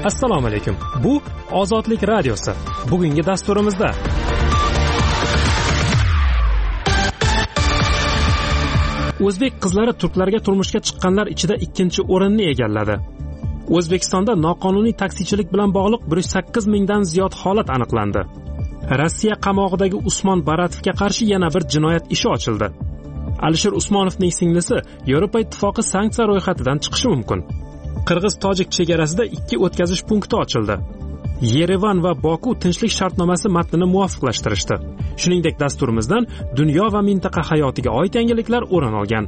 Assalomu alaykum. Bu Ozodlik radiosi. Bugungi dasturimizda O'zbek qizlari turklarga turmushga chiqqanlar ichida 2-o'rinni egalladi. O'zbekistonda noqonuniy taksichilik bilan bog'liq 108 mingdan ziyod holat aniqlandi. Rossiya qamog'idagi Usmon Baratovga qarshi yana bir jinoyat ishi ochildi. Alisher Usmonovning singlisi Yevropa Ittifoqi sanksiya ro'yxatidan chiqishi mumkin. Qirg'iz-tojik chegarasida 2 o'tkazish punkti ochildi. Yerevan va Boku tinchlik shartnomasi matnini muvofiqlashtirishdi. Shuningdek, dasturimizdan dunyo va mintaqa hayotiga oid yangiliklar o'rin olgan.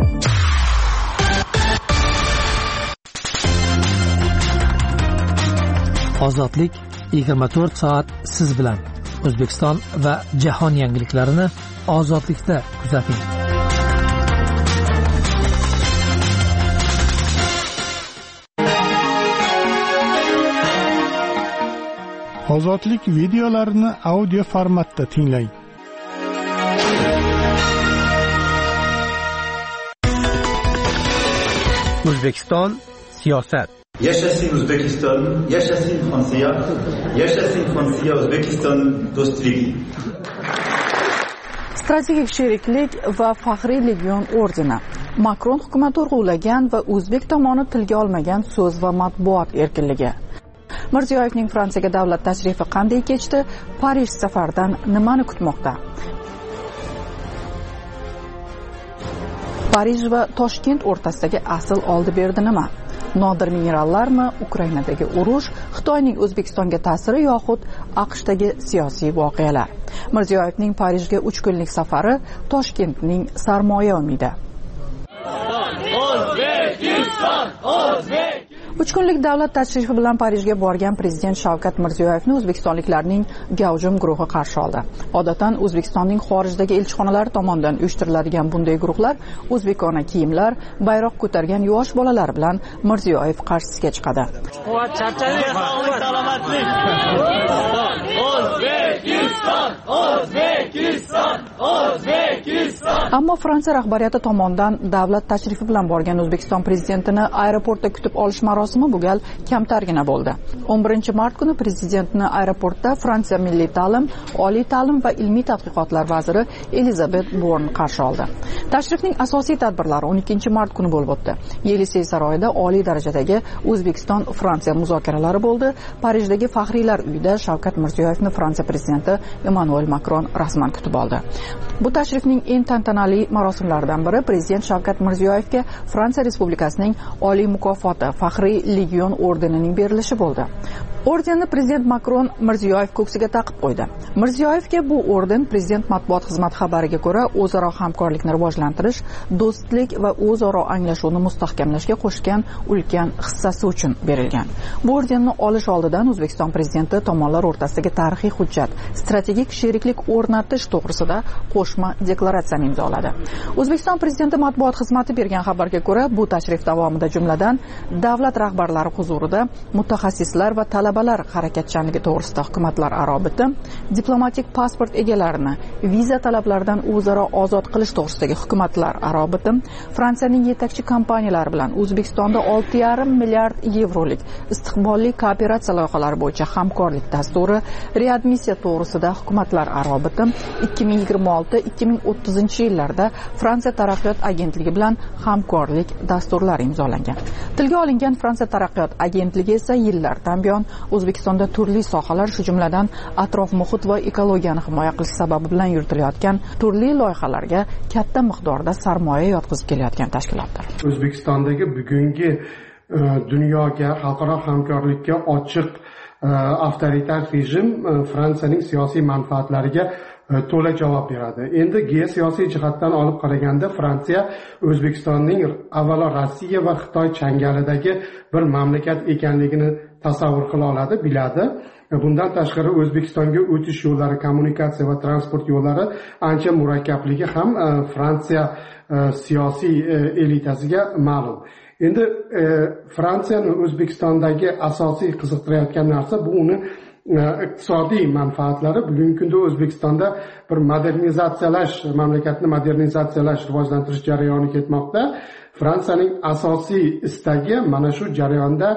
Ozodlik 24 soat siz bilan. O'zbekiston va jahon yangiliklarini Ozodlikda kuzating. Ozodlik videolarini audio formatda tinglang. O'zbekiston siyosat. Yashashin O'zbekiston, yashashin Fransiya, yashashin Fransiya O'zbekiston do'stligi. Strategik sheriklik va faxriy legion ordeni. Makron hukumat urg'ulagan va o'zbek tomoni tilga olmagan so'z va matbuot erkinligi. Mirziyoyevning Fransiyaga davlat tashrifi qanday kechdi? Parij safaridan nimani kutmoqda? Parij va Toshkent o'rtasidagi asl oldi-berdi nima? Nodir minerallarmi, Ukrainadagi urush, Xitoyning O'zbekistonga ta'siri yoxud AQShdagi siyosiy voqealar? Mirziyoyevning Parijga 3 kunlik safari, Toshkentning sarmoya umidi. 3 kunlik davlat tashrifi bilan Parijga borgan prezident Shavkat Mirziyoyevni o'zbekistonliklarning gavjum guruhi qarshi oldi. Odatdan O'zbekistonning xorijdagi elchixonalari tomonidan uyushtiriladigan bunday guruhlar o'zbekona kiyimlar, bayroq ko'targan yosh bolalar bilan Mirziyoyev qarshisiga chiqadi. Ammo Fransiya rahbariyati tomonidan davlat tashrifi bilan borgan O'zbekiston prezidentini aeroportda kutib olish marosimi bu gal kamtargina bo'ldi. 11-mart kuni prezidentni aeroportda Fransiya milliy ta'lim, oliy ta'lim va ilmiy tadqiqotlar vaziri Elizabet Born qarshi oldi. Tashrifning asosiy tadbirlari 12-mart kuni bo'lib o'tdi. Yelisey saroyida oliy darajadagi O'zbekiston-Fransiya muzokaralari bo'ldi. Parijdagi faxriylar uyida Shavkat Mirziyoyevni Fransiya prezidenti Emmanuel Macron rasman kutib oldi. Bu tashrifning eng tantanali marosimlaridan biri prezident Shavkat Mirziyoyevga Fransiya Respublikasining oliy mukofoti faxriy legion ordenining berilishi bo'ldi. Ordenni prezident Macron Mirziyoyev ko'ksiga taqib qo'ydi. Mirziyoyevga bu orden prezident matbuot xizmati xabariga ko'ra o'zaro hamkorlikni rivojlantirish, do'stlik va o'zaro anglashuvni mustahkamlashga qo'shgan ulkan hissasi uchun berilgan. Bu ordenni olish oldidan O'zbekiston prezidenti tomonlar o'rtasidagi tarixiy hujjat, strategik sheriklik o'rnatish to'g'risida qo'shma deklaratsiyani imzoladi. O'zbekiston prezidenti matbuot xizmati bergan xabarga ko'ra, bu tashrif davomida jumladan davlat rahbarlari huzurida mutaxassislar va talabalar harakatchanligi to'g'risida hukumatlar aro bitim, diplomatik pasport egalarini viza talablaridan o'zaro ozod qilish to'g'risidagi hukumatlar aro bitim, Fransiyaning yetakchi kompaniyalari bilan O'zbekistonda 6,5 milliard yevrolik istiqbolli kooperatsiya loyihalari bo'yicha hamkorlik dasturi, readmissiya to'g'risida hukumatlar aro bitim, 2026-2030 yillarda Fransiya taraqqiyot agentligi bilan hamkorlik dasturlari imzolangan. Tilga olingan Fransiya taraqqiyot agentligi esa yillardan buyon O'zbekistonda turli sohalar, shu jumladan atrof muhit va ekologiyani himoya qilish sababi bilan yuritilayotgan turli loyihalarga katta miqdorda sarmoya yotqizib kelayotgan tashkilotdir. O'zbekistondagi bugungi dunyoga, xalqaro hamkorlikka ochiq avtoritar rejim Fransiyaning siyosiy manfaatlariga to'la javob beradi. Endi geosiyosiy jihatdan olib qaraganda Fransiya O'zbekistonning avvalo Rossiya va Xitoy changalidagi bir mamlakat ekanligini tasavvur qila oladi, biladi. Bundan tashqari O'zbekistonga o'tish yo'llari, kommunikatsiya va transport yo'llari ancha murakkabligi ham Fransiya siyosiy elitasiga ma'lum. Endi Fransiyani O'zbekistondagi asosiy qiziqtirayotgan narsa bu uni iqtisodiy manfaatlari. Bugungi kunda O'zbekistonda bir modernizatsiyalash, mamlakatni modernizatsiyalash, rivojlantirish jarayoni ketmoqda. Fransiyaning asosiy istagi mana shu jarayonda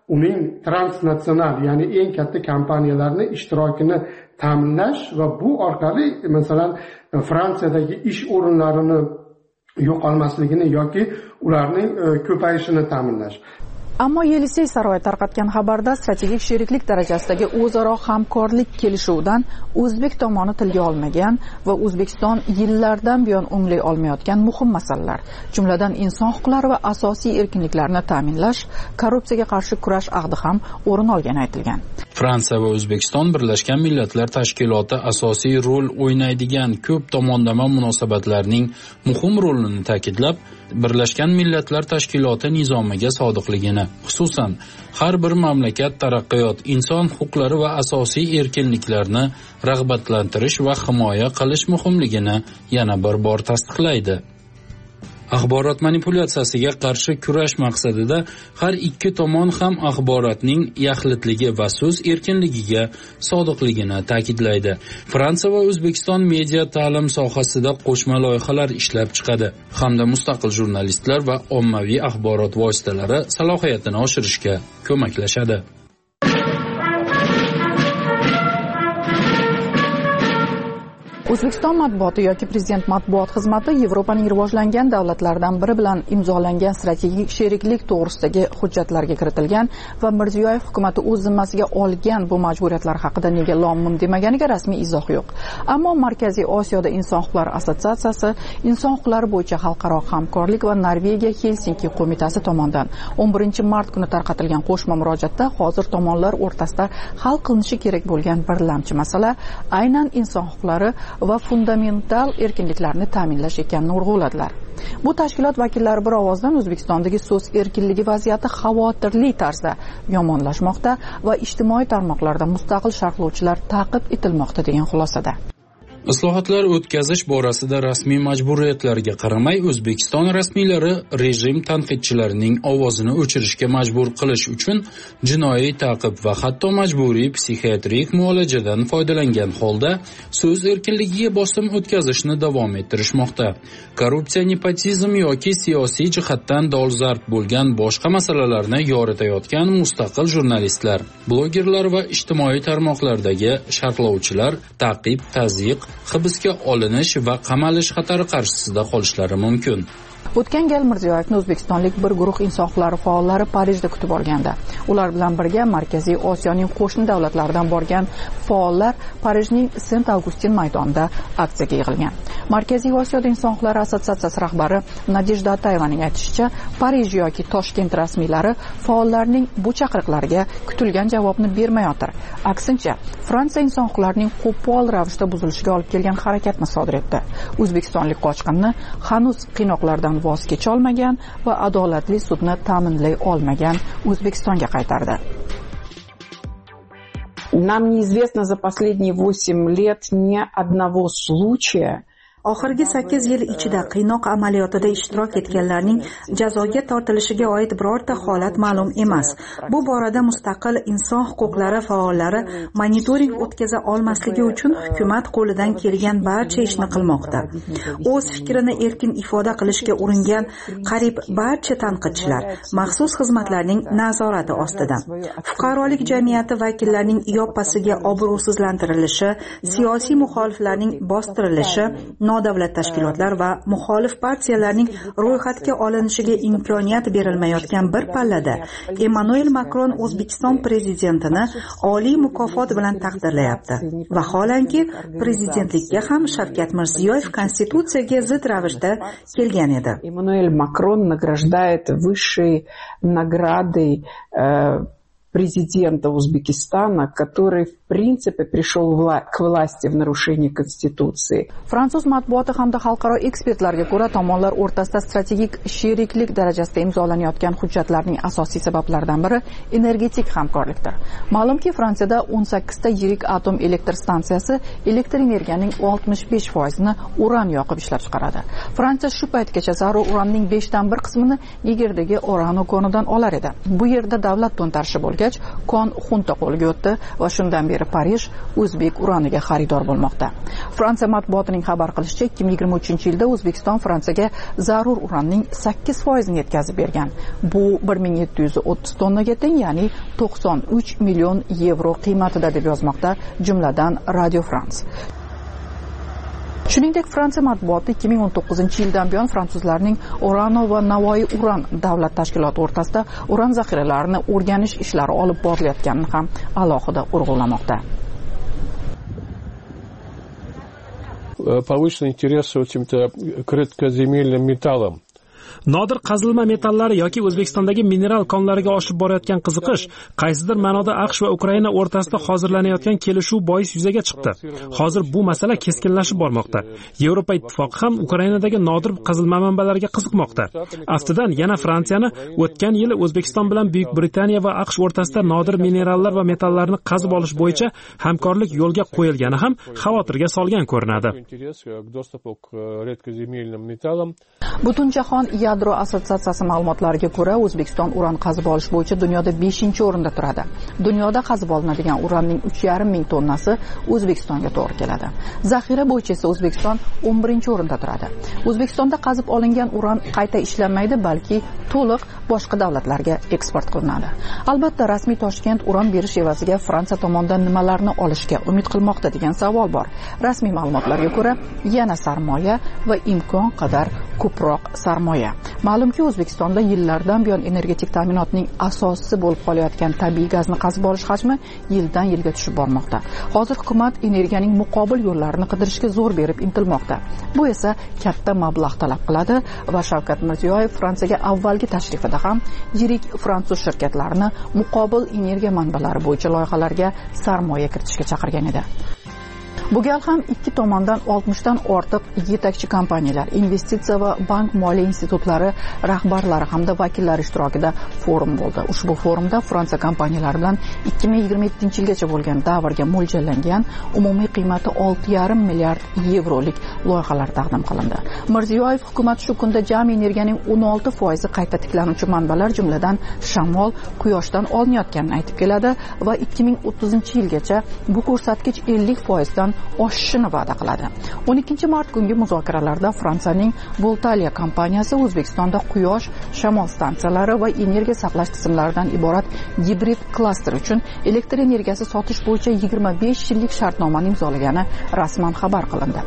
uning transnatsional, ya'ni eng katta kompaniyalarni ishtirokini ta'minlash va bu orqali masalan Fransiyadagi ish o'rinlarini yo'qolmasligini yoki ularning ko'payishini ta'minlash. Ammo Yelisey saroyi tarqatgan xabarda strategik sheriklik darajasidagi o'zaro hamkorlik kelishuvidan o'zbek tomoni tilga olmagan va O'zbekiston yillardan buyon o'nglay olmayotgan muhim masalalar, jumladan inson huquqlari va asosiy erkinliklarni ta'minlash, korrupsiyaga qarshi kurash ahdi ham o'rin olgani aytilgan. Fransiya va O'zbekiston Birlashgan Millatlar Tashkiloti asosiy rol o'ynaydigan ko'p tomonlama munosabatlarning muhim rolini ta'kidlab, Birlashgan Millatlar Tashkiloti nizomiga sodiqligini, xususan har bir mamlakat taraqqiyot, inson huquqlari va asosiy erkinliklarni rag'batlantirish va himoya qilish muhimligini yana bir bor tasdiqlaydi. Axborot manipulyatsiyasiga qarshi kurash maqsadida har ikki tomon ham axborotning yaxlitligi va so'z erkinligiga sodiqligini ta'kidlaydi. Fransiya va O'zbekiston media ta'lim sohasida qo'shma loyihalar ishlab chiqadi hamda mustaqil jurnalistlar va ommaviy axborot vositalari salohiyatini oshirishga ko'maklashadi. O'zbekiston matbuoti yoki Prezident matbuot xizmati Yevropaning rivojlangan davlatlaridan biri bilan imzolangan strategik sheriklik to'g'risidagi hujjatlarga kiritilgan va Mirziyoyev hukumatı o'z zimmasiga olgan bu majburiyatlar haqida nega lom-mim demaganiga rasmiy izoh yo'q. Ammo Markaziy Osiyoda Inson huquqlari assotsiatsiyasi, Inson huquqlari bo'yicha xalqaro hamkorlik va Norvegiya Helsinki qo'mitasi tomonidan 11-mart kuni tarqatilgan qo'shma murojaatda hozir tomonlar o'rtasida hal qilinishi kerak bo'lgan birlamchi masala aynan inson huquqlari va fundamental erkinliklarni ta'minlash ekanini urg'uladilar. Bu tashkilot vakillari bir ovozdan O'zbekistondagi so'z erkinligi vaziyati xavotirli tarzda yomonlashmoqda va ijtimoiy tarmoqlarda mustaqil sharhlovchilar ta'qib etilmoqda degan xulosada. Islohotlar o'tkazish borasida rasmiy majburiyatlarga qaramay O'zbekiston rasmiylari rejim tanqidchilarining ovozini o'chirishga majbur qilish uchun jinoiy ta'qib va hatto majburiy psixiatrik muolajadan foydalangan holda so'z erkinligiga bosim o'tkazishni davom ettirishmoqda. Korrupsiya, nepotizm yoki siyosiy jihatdan dolzarb bo'lgan boshqa masalalarni yoritayotgan mustaqil jurnalistlar, blogerlar va ijtimoiy tarmoqlardagi sharhlovchilar ta'qib, tazyiq, hibsga olinish va qamalish xatari qarshisida qolishlari mumkin. O'tgan gal Mirziyoyevni o'zbekistonlik bir guruh inson huquqlari faollari Parijda kutib olganda, ular bilan birga Markaziy Osiyoning qo'shni davlatlaridan borgan faollar Parijning Saint-Augustin maydonida aksiyaga yig'ilgan. Markaziy Osiyoda Inson huquqlari assotsiatsiyasi rahbari Nadejda Atayevaning aytishicha, Parij yoki Toshkent rasmiylari faollarning bu chaqiriqlariga kutilgan javobni bermayotir. Aksincha, Fransiya inson huquqlarining qo'pol ravishda buzilishiga olib kelgan harakatni sodir etdi. O'zbekistonlik qochqinni hanuz qiynoqlardan voz kecha olmagan va adolatli sudni ta'minlay olmagan O'zbekistonga qaytardi. Нам неизвестно за последние 8 лет ни одного случая. Oxirgi 8 yil ichida qiynoq amaliyotida ishtirok etganlarning jazoga tortilishiga oid birorta holat ma'lum emas. Bu borada mustaqil inson huquqlari faollari monitoring o'tkaza olmasligi uchun hukumat qo'lidan kelgan barcha ishni qilmoqda. O'z fikrini erkin ifoda qilishga uringan qariyb barcha tanqidchilar maxsus xizmatlarning nazorati ostida. Fuqarolik jamiyati vakillarining yoppasiga obro'sizlantirilishi, siyosiy muxoliflarning bostirilishi, nodavlat tashkilotlar va muxolif partiyalarning ro'yxatga olinishiga imkoniyat berilmayotgan bir pallada Emmanuel Macron O'zbekiston prezidentini oliy mukofot bilan taqdirlayapti. Vaholanki, prezidentlikka ham Shavkat Mirziyoyev konstitutsiyaga zid ravishda kelgan edi. Emmanuel Macron награждает высшей наградой президента Узбекистана, который в принципе пришел к власти в нарушении Конституции. Fransuz matbuoti hamda xalqaro ekspertlarga ko'ra, tomonlar o'rtasida strategik sheriklik darajasida imzolanayotgan hujjatlarning asosiy sabablaridan biri energetik hamkorlikdir. Ma'lumki, Fransiyada 18 ta yirik atom elektr stansiyasi elektr energiyaning 65%ni uran yoqib ishlab chiqaradi. Fransiya shu paytgacha zarur uranning 5 dan 1 qismini Nigerdagi Orano konidan olar edi. Bu yerda davlat to'ntarishi bo'lgan kon xunta qo'lga o'tdi va shundan beri beri Parij o'zbek uraniga xaridor bo'lmoqda. Fransiya matbuotining xabar qilishicha, 2023-yilda O'zbekiston Fransiyaga zarur uranning 8% yetkazib bergan. Bu 1730 tonnaga teng, ya'ni 93 million yevro qiymatida deb yozmoqda jumladan Radio France. Shuningdek, Fransiya matbuoti 2019-yildan buyon fransuzlarning Orano va Navoiy uran davlat tashkiloti o'rtasida uran zaxiralarini o'rganish ishlari olib borilayotganini ham alohida urg'ulamoqda. Повышенный интерес к редкоземельным металлам. Nodir qazilma metallari yoki O'zbekistondagi mineral konlariga oshib borayotgan qiziqish qaysidir ma'noda AQSh va Ukraina o'rtasida hozirlanayotgan kelishuv bois yuzaga chiqdi. Hozir bu masala keskinlashib bormoqda. Yevropa ittifoqi ham Ukrainadagi nodir qazilma manbalariga qiziqmoqda. Aftidan yana Fransiyani o'tgan yili O'zbekiston bilan Buyuk Britaniya va AQSh o'rtasida nodir minerallar va metallarni qazib olish bo'yicha hamkorlik yo'lga qo'yilgani ham xavotirga solgan ko'rinadi. Butunjahon yadro assotsiatsiyasi ma'lumotlariga ko'ra, O'zbekiston uran qazib olish bo'yicha dunyoda 5-o'rinda turadi. Dunyoda qazib olinadigan uranning 3,5 ming tonnasi O'zbekistonga to'g'ri keladi. Zaxira bo'yicha esa O'zbekiston 11-o'rinda turadi. O'zbekistonda qazib olingan uran qayta ishlanmaydi, balki to'liq boshqa davlatlarga eksport qilinadi. Albatta, rasmiy Toshkent uran berish evaziga Fransiya tomonidan nimalarni olishga umid qilmoqda degan savol bor. Rasmiy ma'lumotlarga ko'ra, yana sarmoya va imkon qadar ko'proq sarmoya. Ma'lumki, O'zbekistonda yillardan buyon energetik ta'minotning asosisi bo'lib qolayotgan tabiiy gazni qazib olish hajmi yildan yilga tushib bormoqda. Hozir hukumat energiyaning muqobil yo'llarini qidirishga zo'r berib intilmoqda. Bu esa katta mablag' talab qiladi va Shavkat Mirziyoyev Fransiyaga avvalgi tashrifida ham yirik fransuz shirkatlarini muqobil energiya manbalari bo'yicha loyihalarga sarmoya kiritishga chaqirgan edi. Bu gal ham ikki tomondan 60 dan ortiq yetakchi kompaniyalar, investitsiya va bank moliya institutlari rahbarlari hamda vakillari ishtirokida forum bo'ldi. Ushbu forumda Fransiya kompaniyalari bilan 2027-yilgacha bo'lgan davrga mo'ljallangan umumiy qiymati 6,5 milliard yevrolik loyihalar taqdim qilindi. Mirziyoyev hukumat shu kunda jami energiyaning 16% qayta tiklanuvchi manbalar, jumladan shamol, quyoshdan olinayotganini aytib keladi va 2030-yilgacha bu ko'rsatkich 50% dan oshishini va'da qiladi. 12 mart kungi muzokaralarda Fransiyaning Voltalia kompaniyasi O'zbekistonda quyosh, shamol stansiyalari va energiya saqlash tizimlaridan iborat gibrid klaster uchun elektr energiyasi sotish bo'yicha 25 yillik shartnomani imzolagani rasman xabar qilindi.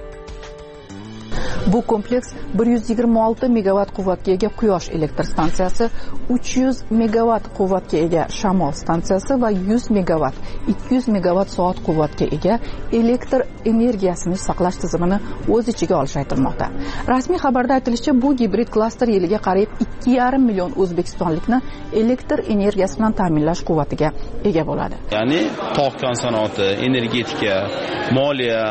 Bu kompleks 126 megawatt quvvatga ega quyosh elektr stansiyasi, 300 megawatt quvvatga ega shamol stansiyasi va 100 megawatt, 200 megawatt soat quvvatga ega elektr energiyasini saqlash tizimini o'z ichiga olishi aytilmoqda. Rasmiy xabarda aytilishicha, bu gibrid klaster yiliga qariyb 2,5 million o'zbekistonlikni elektr energiyasi bilan ta'minlash quvvatiga ega bo'ladi. Ya'ni tog' kon sanoati, energetika, moliya,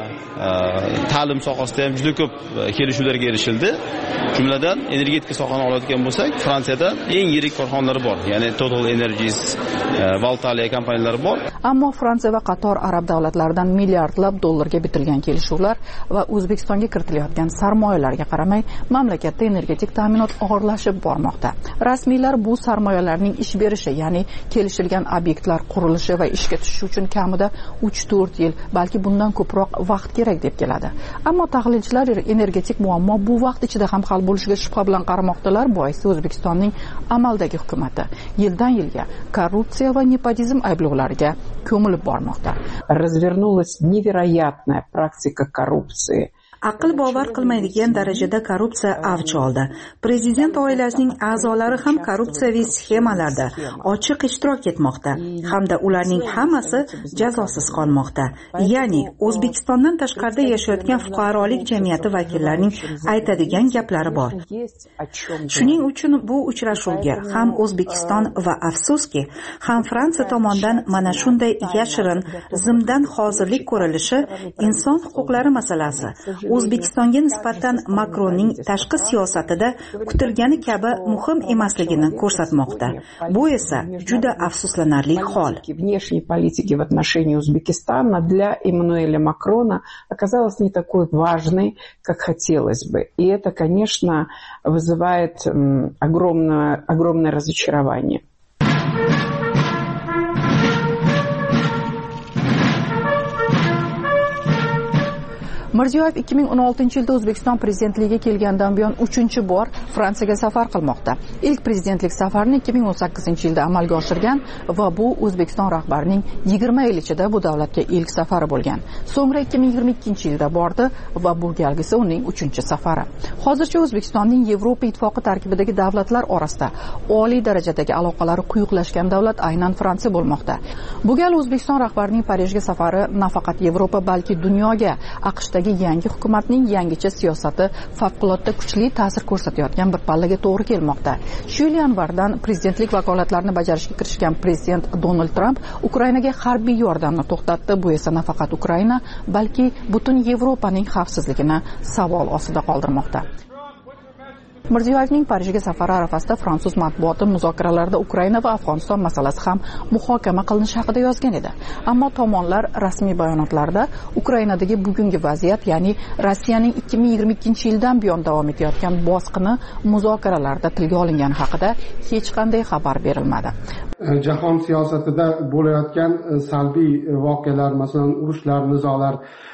ta'lim sohasida ham juda ko'p kelishuvlarga erishildi. Jumladan energetika sohasini oladigan bo'lsak, Fransiyada eng yirik korxonalari bor. Ya'ni Total Energies, Voltalia kompaniyalari bor. Ammo Fransiya va qator arab davlatlaridan milliardlab dollarga bitilgan kelishuvlar va O'zbekistonga kiritilayotgan sarmoyalarga qaramay, mamlakatda energetik ta'minot og'irlashib bormoqda. Rasmiylar bu sarmoyalarning ish berishi, ya'ni kelishilgan obyektlar qurilishi va ishga tushishi uchun kamida 3-4 yil, balki bundan ko'proq vaqt kerak deb keladi. Ammo tahlilchilar energetik muammo bu vaqt ichida ham hal bo'lishiga shubha bilan qaramoqdalar. Boisi O'zbekistonning amaldagi hukumati yildan yilga korrupsiya va nepotizm ayblovlariga ko'milib bormoqda. Развернулась невероятная практика коррупции. Aql bovar qilmaydigan darajada korrupsiya avj oldi. Prezident oilasining a'zolari ham korrupsiyaviy sxemalarda ochiq ishtirok etmoqda hamda ularning hammasi jazosiz qolmoqda. Ya'ni O'zbekistondan tashqarida yashayotgan fuqarolik jamiyati vakillarining aytadigan gaplari bor. Shuning uchun bu uchrashuvga ham O'zbekiston va afsuski, ham Fransiya tomonidan mana shunday yashirin zimdan hozirlik ko'rilishi inson huquqlari masalasi O'zbekistonga nisbatan Makronning tashqi siyosatida kutilgani kabi muhim emasligini ko'rsatmoqda. Bu esa juda afsuslanarli hol. Внешней политики в отношении Узбекистана для Эммануэля Макрона оказалась не такой важной, как хотелось бы. И это, конечно, вызывает огромное разочарование. Mirziyoyev 2016-yilda O'zbekiston prezidentligiga kelgandan buyon 3-bor Fransiyaga safar qilmoqda. Ilk prezidentlik safarini 2018-yilda amalga oshirgan va bu O'zbekiston rahbarining 20 yil ichida bu davlatga ilk safari bo'lgan. So'ngra 2022-yilda bordi va bu galgisi uning 3-safari. Hozircha O'zbekistonning Yevropa ittifoqi tarkibidagi davlatlar orasida oliy darajadagi aloqalari quyuqlashgan davlat aynan Fransiya bo'lmoqda. Bu gal O'zbekiston rahbarining Parijga safari nafaqat Yevropa, balki dunyoga AQShdagi yangi hukumatning yangicha siyosati favqulodda kuchli ta'sir ko'rsatayotgan bir pallaga to'g'ri kelmoqda. Shu yil yanvardan prezidentlik vakolatlarini bajarishga kirishgan prezident Donald Tramp Ukrainaga harbiy yordamni to'xtatdi. Bu esa nafaqat Ukraina, balki butun Yevropaning xavfsizligini savol ostida qoldirmoqda. Mirziyoyevning Parijga safari arafasida fransuz matbuoti muzokaralarda Ukraina va Afg'oniston masalasi ham muhokama qilinishi haqida yozgan edi. Ammo tomonlar rasmiy bayonotlarda Ukrainadagi bugungi vaziyat, ya'ni Rossiyaning 2022-yildan buyon davom etayotgan bosqini muzokaralarda tilga olingani haqida hech qanday xabar berilmadi. Jahon siyosatida bo'layotgan salbiy voqealar, masalan, urushlar, nizolar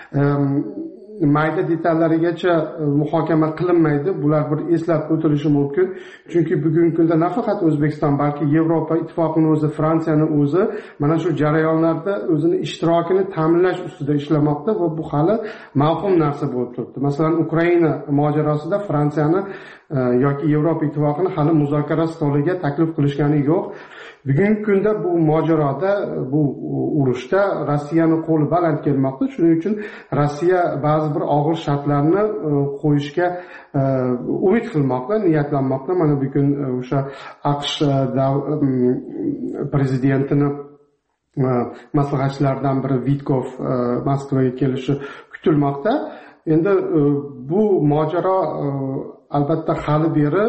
mayda detallarigacha muhokama qilinmaydi. Bular bir eslab o'tilishi mumkin. Chunki bugungi kunda nafaqat O'zbekiston, balki Yevropa ittifoqining o'zi, Fransiyani o'zi mana shu jarayonlarda o'zini ishtirokini ta'minlash ustida ishlamoqda va bu hali mavhum narsa bo'lib turibdi. Masalan, Ukraina mojarosida Fransiyani yoki Yevropa ittifoqini hali muzokara stoliga taklif qilishgani yo'q. Bugungi kunda bu mojaroda, bu urushda Rossiyani qo'li baland kelmoqda. Shuning uchun Rossiya ba'zi bir og'ir shartlarni qo'yishga umid qilmoqda, niyatlanmoqda. Mana bugun o'sha AQSh prezidentining maslahatchilaridan biri Vitkov Moskvaga kelishi kutilmoqda. Endi bu mojaro albatta hali beri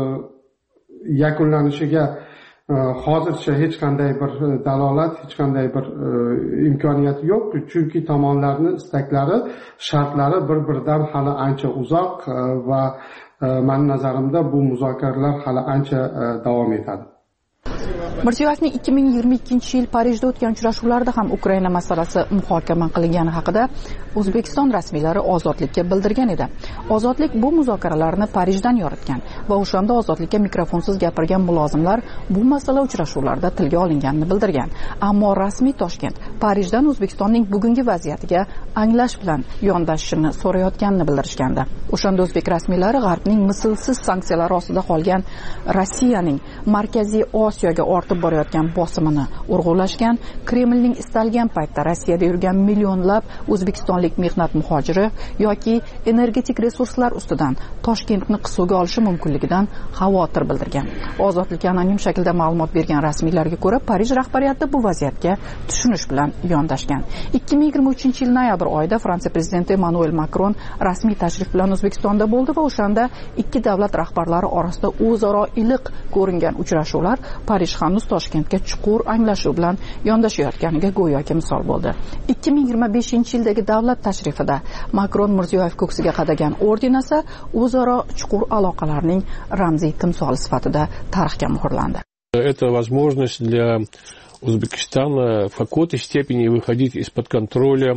yakunlanishiga hozircha hech qanday bir dalolat, hech qanday bir imkoniyat yo'q, chunki tomonlarning istaklari, shartlari bir-biridan hali ancha uzoq va mening nazarimda bu muzokaralar hali ancha davom etadi. Mirziyoyevning 2022-yil Parijda o'tgan uchrashuvlarda ham Ukraina masalasi muhokama qilingani haqida O'zbekiston rasmiylari Ozodlikka bildirgan edi. Ozodlik bu muzokaralarni Parijdan yoritgan va o'shanda Ozodlikka mikrofonsiz gapirgan mulozimlar bu masala uchrashuvlarda tilga olinganini bildirgan. Ammo rasmiy Toshkent Parijdan O'zbekistonning bugungi vaziyatiga anglash bilan yondashishini so'rayotganini bildirishgandi. O'shanda o'zbek rasmiylari G'arbning mislsiz sanksiyalari ostida qolgan Rossiyaning Markaziy Osiyoga ortib borayotgan bosimini urg'ulashgan, Kremlning istalgan paytda Rossiyada yurgan millionlab o'zbekistonlik mehnat muhojiri yoki energetik resurslar ustidan Toshkentni qisuvga olishi mumkinligidan xavotir bildirgan. Ozodlikka anonim shaklda ma'lumot bergan rasmiylarga ko'ra, Parij rahbariyati bu vaziyatga tushunish bilan yondashgan. 2023-yil noyabr oyida Fransiya prezidenti Emmanuel Macron rasmiy tashrif bilan O'zbekistonda bo'ldi va o'shanda ikki davlat rahbarlari orasida o'zaro iliq ko'ringan uchrashuvlar Parij hanuz Toshkentga chuqur anglashuv bilan yondashayotganiga go'yoki misol bo'ldi. 2025-yildagi davlat tashrifida Macron Mirziyoyev ko'ksiga qadagan orden esa o'zaro chuqur aloqalarning ramziy timsoli sifatida tarixga muhrlandi. Это возможность для Узбекистана в какой-то степени выходить из-под контроля.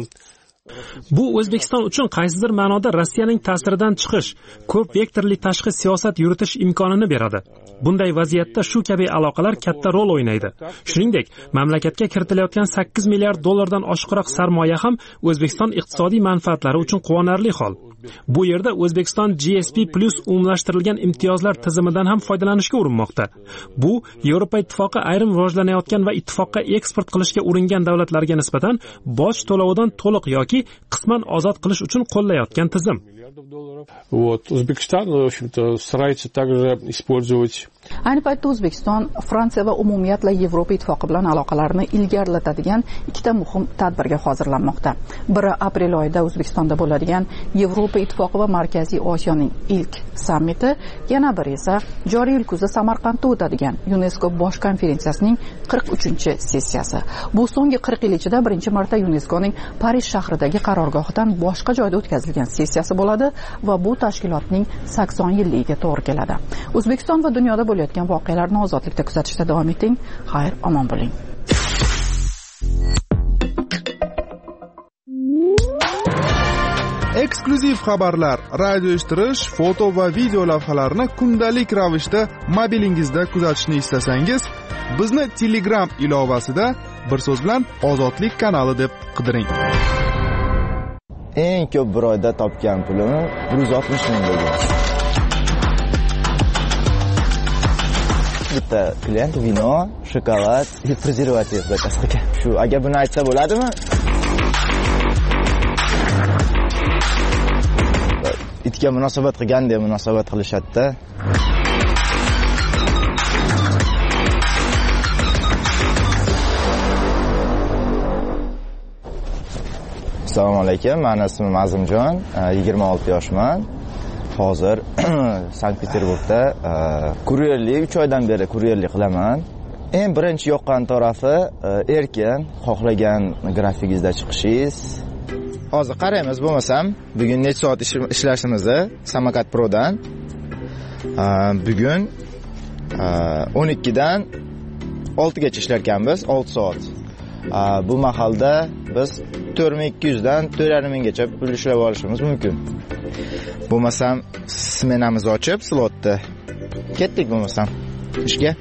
Bu O'zbekiston uchun qaysidir ma'noda Rossiyaning ta'siridan chiqish, ko'p vektorli tashqi siyosat yuritish imkonini beradi. Bunday vaziyatda shu kabi aloqalar katta rol o'ynaydi. Shuningdek, mamlakatga kiritilayotgan 8 milliard dollardan oshiqroq sarmoya ham O'zbekiston iqtisodiy manfaatlari uchun quvonarli hol. Bu yerda O'zbekiston GSP+ umumlashtirilgan imtiyozlar tizimidan ham foydalanishga urinmoqda. Bu Yevropa ittifoqi ayrim rivojlanayotgan va ittifoqqa eksport qilishga uringan davlatlarga nisbatan boj to'lovidan to'liq yoki qisman ozod qilish uchun qo'llayotgan tizim. Вот, Узбекистан, в общем-то, старается также использовать. Ayni paytda O'zbekiston Fransiya va umumiyatla Yevropa ittifoqi bilan aloqalarni ilgarilatadigan ikkita muhim tadbirga hozirlanmoqda. Biri aprel oyida O'zbekistonda bo'ladigan Yevropa ittifoqi va Markaziy Osiyoning ilk sammiti, yana biri esa joriy yil kuzda Samarqandda o'tadigan UNESCO bosh konferensiyasining 43-sessiyasi. Bu so'nggi 40 yil ichida birinchi marta UNESCOning Parij shahridagi qarorgohidan boshqa joyda o'tkazilgan sessiyasi bo'ladi va bu tashkilotning 80 yilligiga to'g'ri keladi. O'zbekiston va dunyoda bo'layotgan voqealarni ozodlikda kuzatishda davom eting. Xayr, omon bo'ling. X eksklyuziv xabarlar, radio eshittirish, foto va video lavhalarni kundalik ravishda mobilingizda kuzatishni istasangiz, bizni Telegram ilovasida bir so'z bilan Ozodlik kanali deb qidiring. Eng ko'p bir oyda topgan pulim 160 ming bo'lgan. Bitta klient vino, shokolad va prezervativ zakaz qilgan. Shu agar buni aytsa bo'ladimi? Itga munosabat qilgandek munosabat qilishadi-da. Assalomu alaykum. Meni ismim Azimjon, 26 yoshman. Hozir Sankt-Peterburgda kuryerlik 3 oydan beri kuryerlik qilaman. Eng birinchi yoqqan tarafi erkin, xohlagan grafingizda chiqishingiz. Hozir qaraymiz bo'lmasam, bugun necha soat ishlashimizni Samokat Prodan. Bugun 12 dan 6 gacha ishlar ekanmiz, 6 soat. Bu mahalda biz 4200 dan 4500 gacha pul ishlab olishimiz mumkin. Bo'lmasam smenamizni ochib, slotni ketdik bo'lmasam ishga.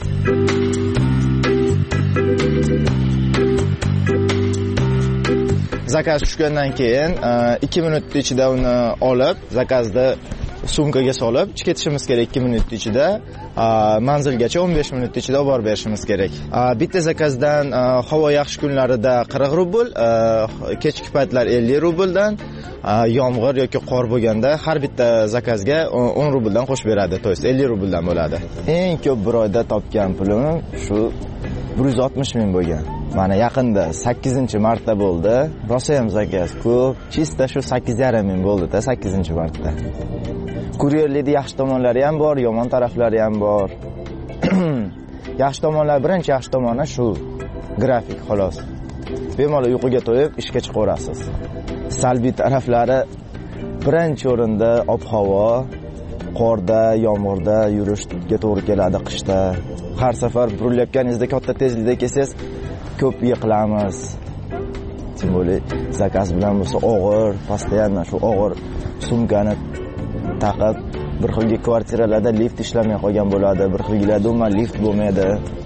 Zakaz tushgandan keyin 2 minut ichida uni olib, zakazni sumkaga solib, ketishimiz kerak 2 minut ichida, manzilgacha 15 minut ichida olib borib berishimiz kerak. Bitta zakazdan havo yaxshi kunlarida 40 rubl, kechki paytlar 50 rubldan, yomg'ir yoki qor bo'lganda har bitta zakazga 10 rubldan qo'shib beradi, to есть 50 rubldan bo'ladi. Eng ko'p bir oyda topgan pulim shu 160 ming bo'lgan. Mana yaqinda 8-marta bo'ldi. Rosa ham zakaz ko'p. Chista shu 8,5 ming bo'ldi-da 8-marta. Kuryerlikning yaxshi tomonlari ham bor, yomon taraflari ham bor. Yaxshi tomonlar, birinchi yaxshi tomoni shu grafik xolos. Bemalol uyquga to'yib ishga chiqaverasiz. Salbiy taraflari birinchi o'rinda ob-havo, qorda, yomg'irda yurishga to'g'ri keladi qishda. Har safar burilayotganingizda katta tezlikda kelsangiz ko'p yiqilamiz. Tим более zakaz bilan bo'lsa og'ir, постоянно shu og'ir sumkani taqib bir xilgi kvartiralarda lift ishlamay qolgan bo'ladi, bir xilgilarda umuman lift bo'lmaydi.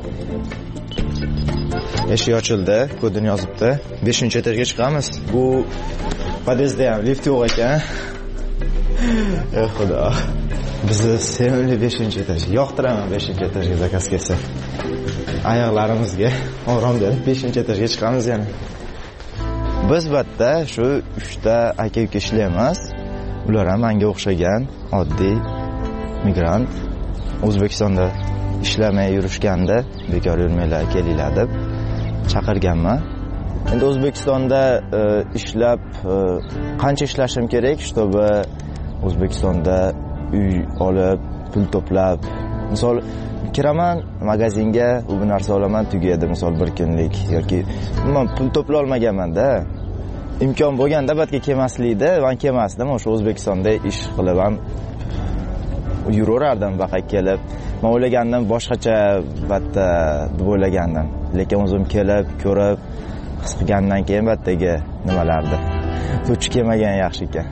Eshik ochildi, kodini yozibdi. 5-etajga chiqamiz. Bu podyezdda ham lift yo'q ekan. Ey xudo. Bizni sevimli 5-etaj. Yoqtiraman 5-etajga zakaz kelsa. Oyoqlarimizga orom berib 5-etajga chiqamiz yana. Biz batda shu 3 ta aka-uka ishlaymiz. Ular ham menga o'xshagan oddiy migrant. O'zbekistonda ishlamay yurishganda bekor yurmanglar, kelinglar deb chaqirganman. Endi O'zbekistonda ishlab qancha ishlashim kerak, чтобы O'zbekistonda uy olib, pul to'plab, misol kiraman magazinga, u bir narsa olaman, tugaydi, misol bir kunlik yoki umuman pul to'pla olmaganman-da. Imkon bo'lganda batga kelmaslikda, men kelmasdim, o'sha O'zbekistonda ish qilib ham yuraverardim baqa kelib. Men o'ylagandim boshqacha batda deb o'ylagandim. Lekin o'zim kelib, ko'rib, his qilgandan keyin batdagi nimalardi. Duch kelmagan yaxshi ekan.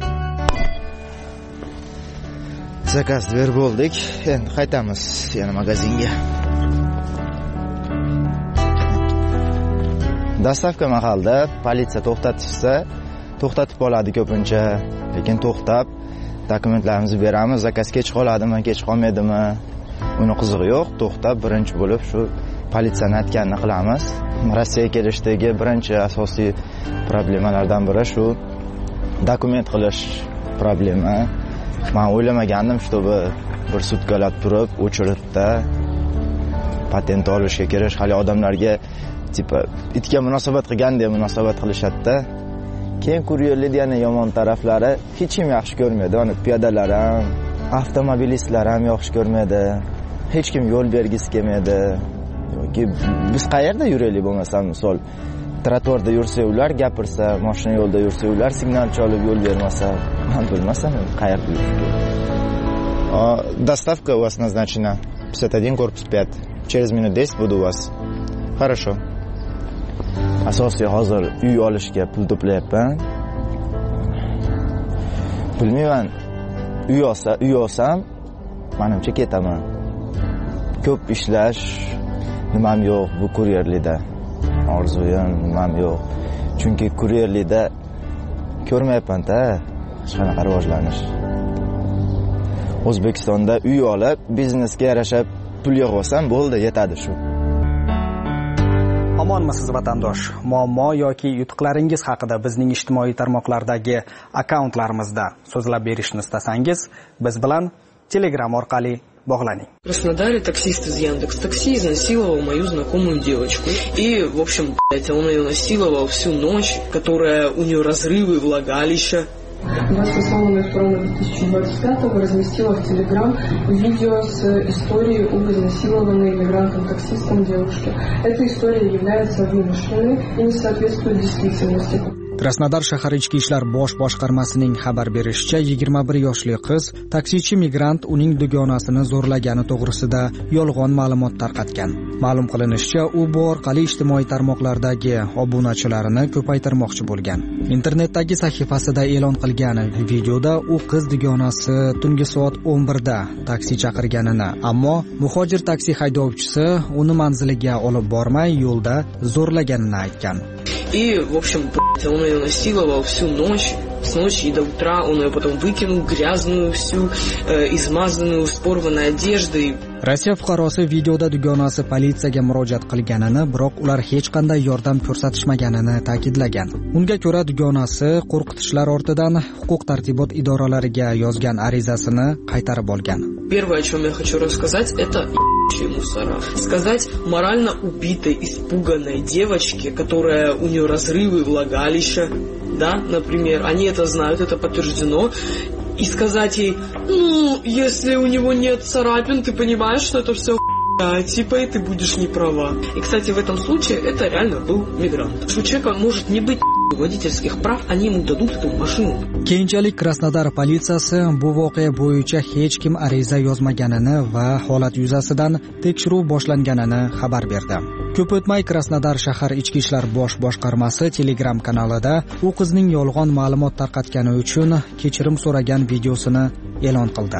Zakaz berib bo'ldik. Endi qaytamiz yana magazinga. Dastavka mahalda politsiya to'xtatishsa, to'xtatib oladi ko'pincha, lekin to'xtab dokumentlarimizni beramiz, zakaz kech qoladimi, kech qolmaydimi, uni qizig'i yo'q. To'xtab birinchi bo'lib shu politsiyaning aytganini qilamiz. Rossiyaga kelishdagi birinchi asosiy problemalardan biri shu dokument qilish problemi. Men o'ylamagandim, чтобы bir sutkalab turib, o'chiribda patent olishga kerak. Hali odamlarga tipa itga munosabat qilgandek munosabat qilishadi-da. Keyin kuryerlikning yana yomon taraflari hech kim yaxshi ko'rmaydi. Uni piyodalar ham, avtomobilistlar ham yaxshi ko'rmaydi. Hech kim yo'l bergisi kelmaydi. Yoki biz qayerda yuraylik bo'lmasam, misol trotuarda yursa ular gapirsa, mashina yo'lda yursa ular signal cholib yo'l bermasa, men bilmasam qayerda yurishim. Доставка у вас назначена 51 корпус 5. Через минут 10 буду у вас. Хорошо. Asosiy hozir uy olishga pul to'playapman. bilmayman, uy olsam menimcha ketaman. Ko'p ishlash nimam yo'q bu kuryerlikda. Orzuyim nimam yo'q. Chunki kuryerlikda ko'rmayapman-da hech qanaqa rivojlanish. O'zbekistonda uy olib, biznesga yarasha pul yig'ib olsam bo'ldi, yetadi shu. Omonmisiz vatandosh? Muammo yoki yutuqlaringiz haqida bizning ijtimoiy tarmoqlardagi akkauntlarimizda so'zlab berishni istasangiz, biz bilan Telegram orqali bog'laning. В Краснодаре таксист из Яндекс.Такси изнасиловал мою знакомую девочку. И, в общем, он ее насиловал всю ночь, которая у нее разрывы влагалища. 28 февраля 2025 разместила в Телеграм видео с историей об изнасилованной иммигрантом-таксистом девушке. Эта история является вымышленной и не соответствует действительности. Krasnodar shahar ichki ishlar bosh boshqarmasining xabar berishicha, 21 yoshli qiz taksichi migrant uning dugonasini zo'rlagani to'g'risida yolg'on ma'lumot tarqatgan. Ma'lum qilinishicha, u bu orqali ijtimoiy tarmoqlardagi obunachilarini ko'paytirmoqchi bo'lgan. Internetdagi sahifasida e'lon qilgan videoda u qiz dugonasi tungi soat 11 da taksi chaqirganini, ammo muhojir taksi haydovchisi uni manziliga olib bormay, yo'lda zo'rlaganini aytgan. И, в общем, он ее насиловал всю ночь, с ночи и до утра. Он ее потом выкинул грязную всю, измазанную, с порванной одеждой. Rossiya fuqarosi videoda dugonasi politsiyaga murojaat qilganini, biroq ular hech qanday yordam ko'rsatishmaganini ta'kidlagan. Unga ko'ra, dugonasi qo'rqitishlar ortidan huquq-tartibot idoralariga yozgan arizasini qaytarib olgan. Первое, о чем я хочу рассказать, это мусора. Сказать морально убитой, испуганной девочке, которая у нее разрывы влагалища, да, например, они это знают, это подтверждено, и сказать ей, ну, если у него нет царапин, ты понимаешь, что это все типа, и ты будешь не права. И, кстати, в этом случае это реально был мигрант. У человека может не быть водительских прав, они ему дадут эту машину. Keyinchalik Krasnodar politsiyasi bu voqea bo'yicha hech kim ariza yozmaganini va holat yuzasidan tekshiruv boshlanganini xabar berdi. Ko'p o'tmay Krasnodar shahar ichki ishlar bosh boshqarmasi Telegram kanalida u qizning yolg'on ma'lumot tarqatgani uchun kechirim so'ragan videosini e'lon qildi.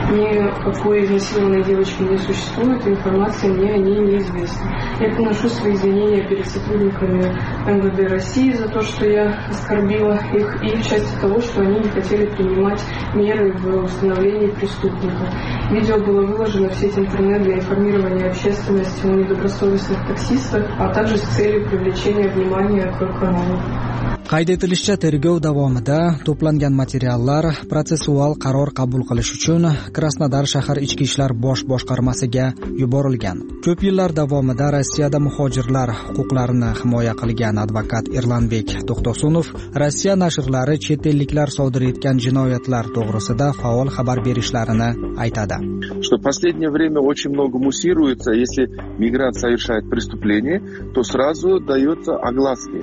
Никакой изнасилованной девочки не существует, информация мне о ней неизвестна. Я приношу свои извинения перед сотрудниками МВД России за то, что я оскорбила их, и в части того, что они не хотели принимать меры в установлении преступника. Видео было выложено в сеть интернет для информирования общественности о недобросовестных таксистах, а также с целью привлечения внимания к каналу. Qayd etilishicha, tergov davomida to'plangan materiallar protsessual qaror qabul qilish uchun Krasnodar shahar ichki ishlar bosh boshqarmasiga yuborilgan. Ko'p yillar davomida Rossiyada muhojirlar huquqlarini himoya qilgan advokat Erlanbek To'xtosunov Rossiya nashrlari chet elliklar sodir etgan jinoyatlar to'g'risida faol xabar berishlarini aytadi. Что в последнее время очень много муссируется, если мигрант совершает преступление, то сразу дается огласки,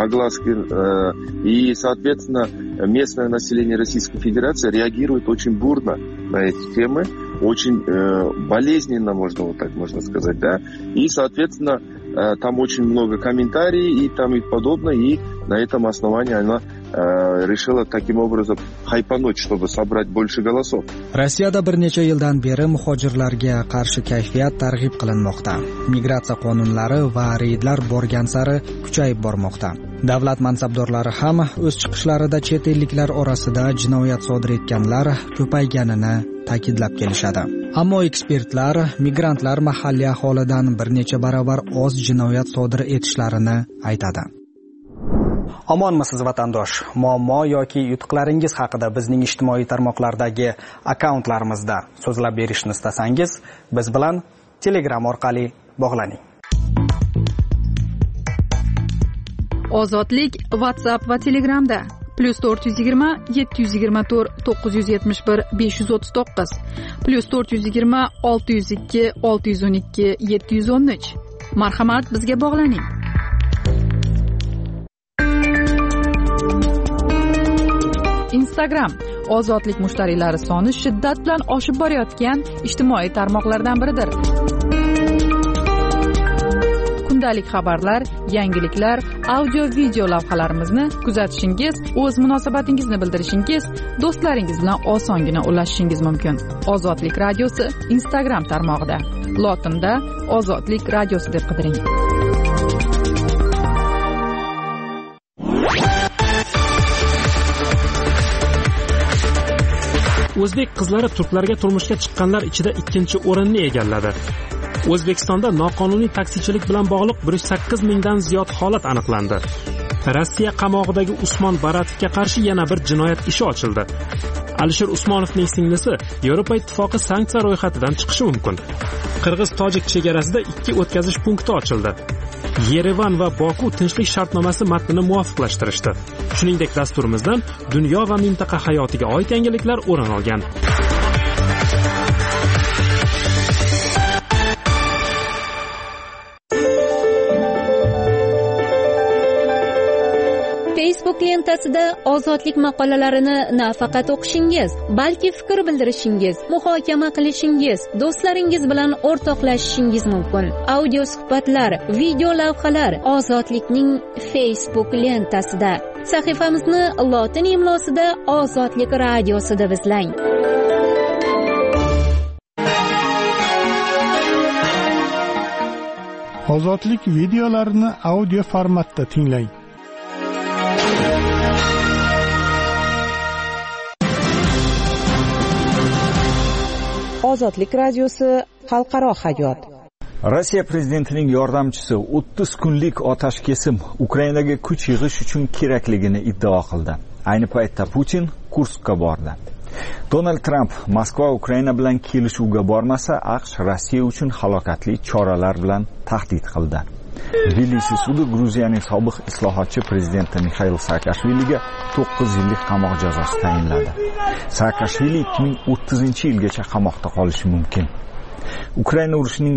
и, соответственно, местное население Российской Федерации реагирует очень бурно на эти темы, очень болезненно, можно сказать, да, и, соответственно, там очень много комментариев и там и подобное, и на этом основании она решила таким образом хайпануть, чтобы собрать больше голосов. Rossiyada bir necha yildan beri muhojirlarga qarshi kayfiyat targ'ib qilinmoqda. Migratsiya qonunlari va reydlar borgan sari kuchayib bormoqda. Davlat mansabdorlari ham o'z chiqishlarida chet elliklar orasida jinoyat sodir etganlar ko'payganini ta'kidlab kelishadi. Ammo ekspertlar migrantlar mahalliy aholidan bir necha barobar oz jinoyat sodir etishlarini aytadi. Omonmisiz vatandosh? Muammo yoki yutuqlaringiz haqida bizning ijtimoiy tarmoqlardagi akkauntlarimizda so'zlab berishni istasangiz, biz bilan Telegram orqali bog'laning. Ozodlik WhatsApp va Telegramda +420 724 971 539 +420 602 612 713. Marhamat, bizga bog'laning. Instagram ozodlik mushtariylari soni shiddat bilan oshib borayotgan ijtimoiy tarmoqlardan biridir. kundalik xabarlar, yangiliklar, audio video lavhalarimizni kuzatishingiz, o'z munosabatingizni bildirishingiz, do'stlaringiz bilan osongina ulashishingiz mumkin. Ozodlik radiosi Instagram tarmog'ida lotinda Ozodlik radiosi deb qidiring. O'zbek qizlari turklarga turmushga chiqqanlar ichida ikkinchi o'rinni egalladi. O'zbekistonda noqonuniy taksichilik bilan bog'liq 108 mingdan ziyod holat aniqlandi. Rossiya qamog'idagi Usmon Baratovga qarshi yana bir jinoyat ishi ochildi. Alisher Usmonovning singlisi Yevropa ittifoqi sanksiya ro'yxatidan chiqishi mumkin. Qirg'iz-tojik chegarasida 2 o'tkazish punkti ochildi. Yerevan va Boku tinchlik shartnomasi matnini muvofiqlashtirishdi. Shuningdek, dasturimizdan dunyo va mintaqa hayotiga oid yangiliklar o'rin olgan. Facebook lentasida ozodlik maqolalarini nafaqat o'qishingiz, balki fikr bildirishingiz, muhokama qilishingiz, do'stlaringiz bilan o'rtoqlashishingiz mumkin. Audio suhbatlar, video lavhalar Ozodlikning Facebook lentasida. Sahifamizni lotin imlosida Ozodlik radiosi deb izlang. Ozodlik videolarini audio formatda tinglang. Ozodlik radiosi xalqaro hayot. Rossiya prezidentining yordamchisi 30 kunlik otash kesim Ukrainaga kuch yig'ish uchun kerakligini iddao qildi. Ayni paytda Putin Kurskka bordi. Donald Trump Moskva Ukraina bilan kelishuvga bormasa, AQSh Rossiya uchun halokatli choralar bilan tahdid qildi. Tbilisi sudi Gruziyaning sobiq islohotchi prezidenti Mixail Saakashviliga 9 yillik qamoq jazosi tayinladi. Saakashvili 2030-yilgacha qamoqda qolishi mumkin. Ukraina urushining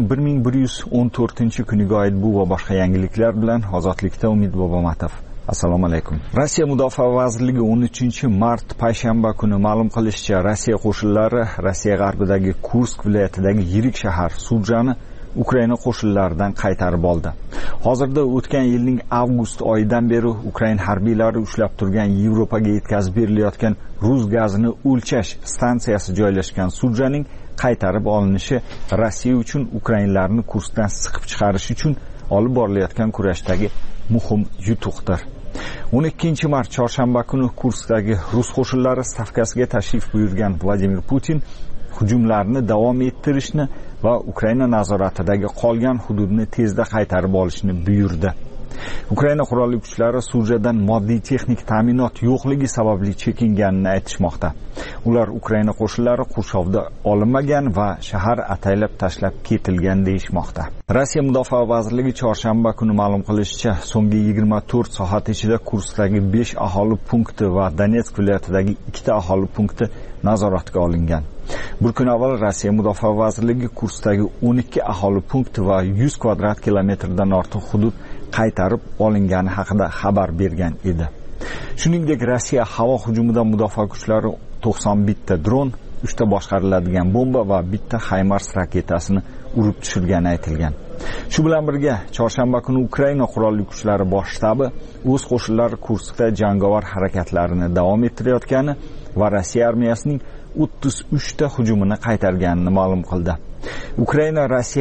1114-kuniga oid bu va boshqa yangiliklar bilan Ozodlikda Umid Bobomatov. Assalomu alaykum. Rossiya Mudofaa vazirligi 13-mart payshanba kuni ma'lum qilishicha, Rossiya qo'shinlari Rossiya g'arbidagi Kursk viloyatidagi yirik shahar Sujani Ukraina qo'shinlaridan qaytarib oldi. Hozirda o'tgan yilning avgust oyidan beri Ukraina harbiylari ushlab turgan Yevropaga yetkazib berilayotgan rus gazini o'lchash stansiyasi joylashgan Sujaning qaytarib olinishi Rossiya uchun Ukrainalarni Kurskdan siqib chiqarish uchun olib borilayotgan kurashdagi muhim yutuqdir. 12-mart chorshanba kuni Kurskdagi rus qo'shinlari stavkasiga tashrif buyurgan Vladimir Putin hujumlarni davom ettirishni va Ukraina nazoratidagi qolgan hududni tezda qaytarib olishni buyurdi. Ukraina qurolli kuchlari Sujadan moddiy texnik ta'minot yo'qligi sababli chekinganini aytishmoqda. Ular Ukraina qo'shinlari qurshovda olinmagan va shahar ataylab tashlab ketilgan deyishmoqda. Rossiya Mudofaa vazirligi chorshanba kuni ma'lum qilishicha, so'nggi 24 soat ichida Kurskdagi 5 aholi punkti va Donetsk viloyatidagi 2 aholi punkti nazoratga olingan. Bir kun avval Rossiya Mudofaa vazirligi Kurskdagi 12 aholi punkti va 100 kvadrat kilometrdan ortiq hudud qaytarib olingani haqida xabar bergan edi. Shuningdek, Rossiya havo hujumidan mudofaa kuchlari 91 ta dron, 3 ta boshqariladigan bomba va 1 ta HIMARS raketasini urib tushirgani aytilgan. Shu bilan birga, chorshanba kuni Ukraina qurolli kuchlari bosh shtabi o'z qo'shinlari Kurskda jangovar harakatlarini davom ettirayotgani va Rossiya armiyasining 33 ta hujumini qaytarganini ma'lum qildi. Ukraina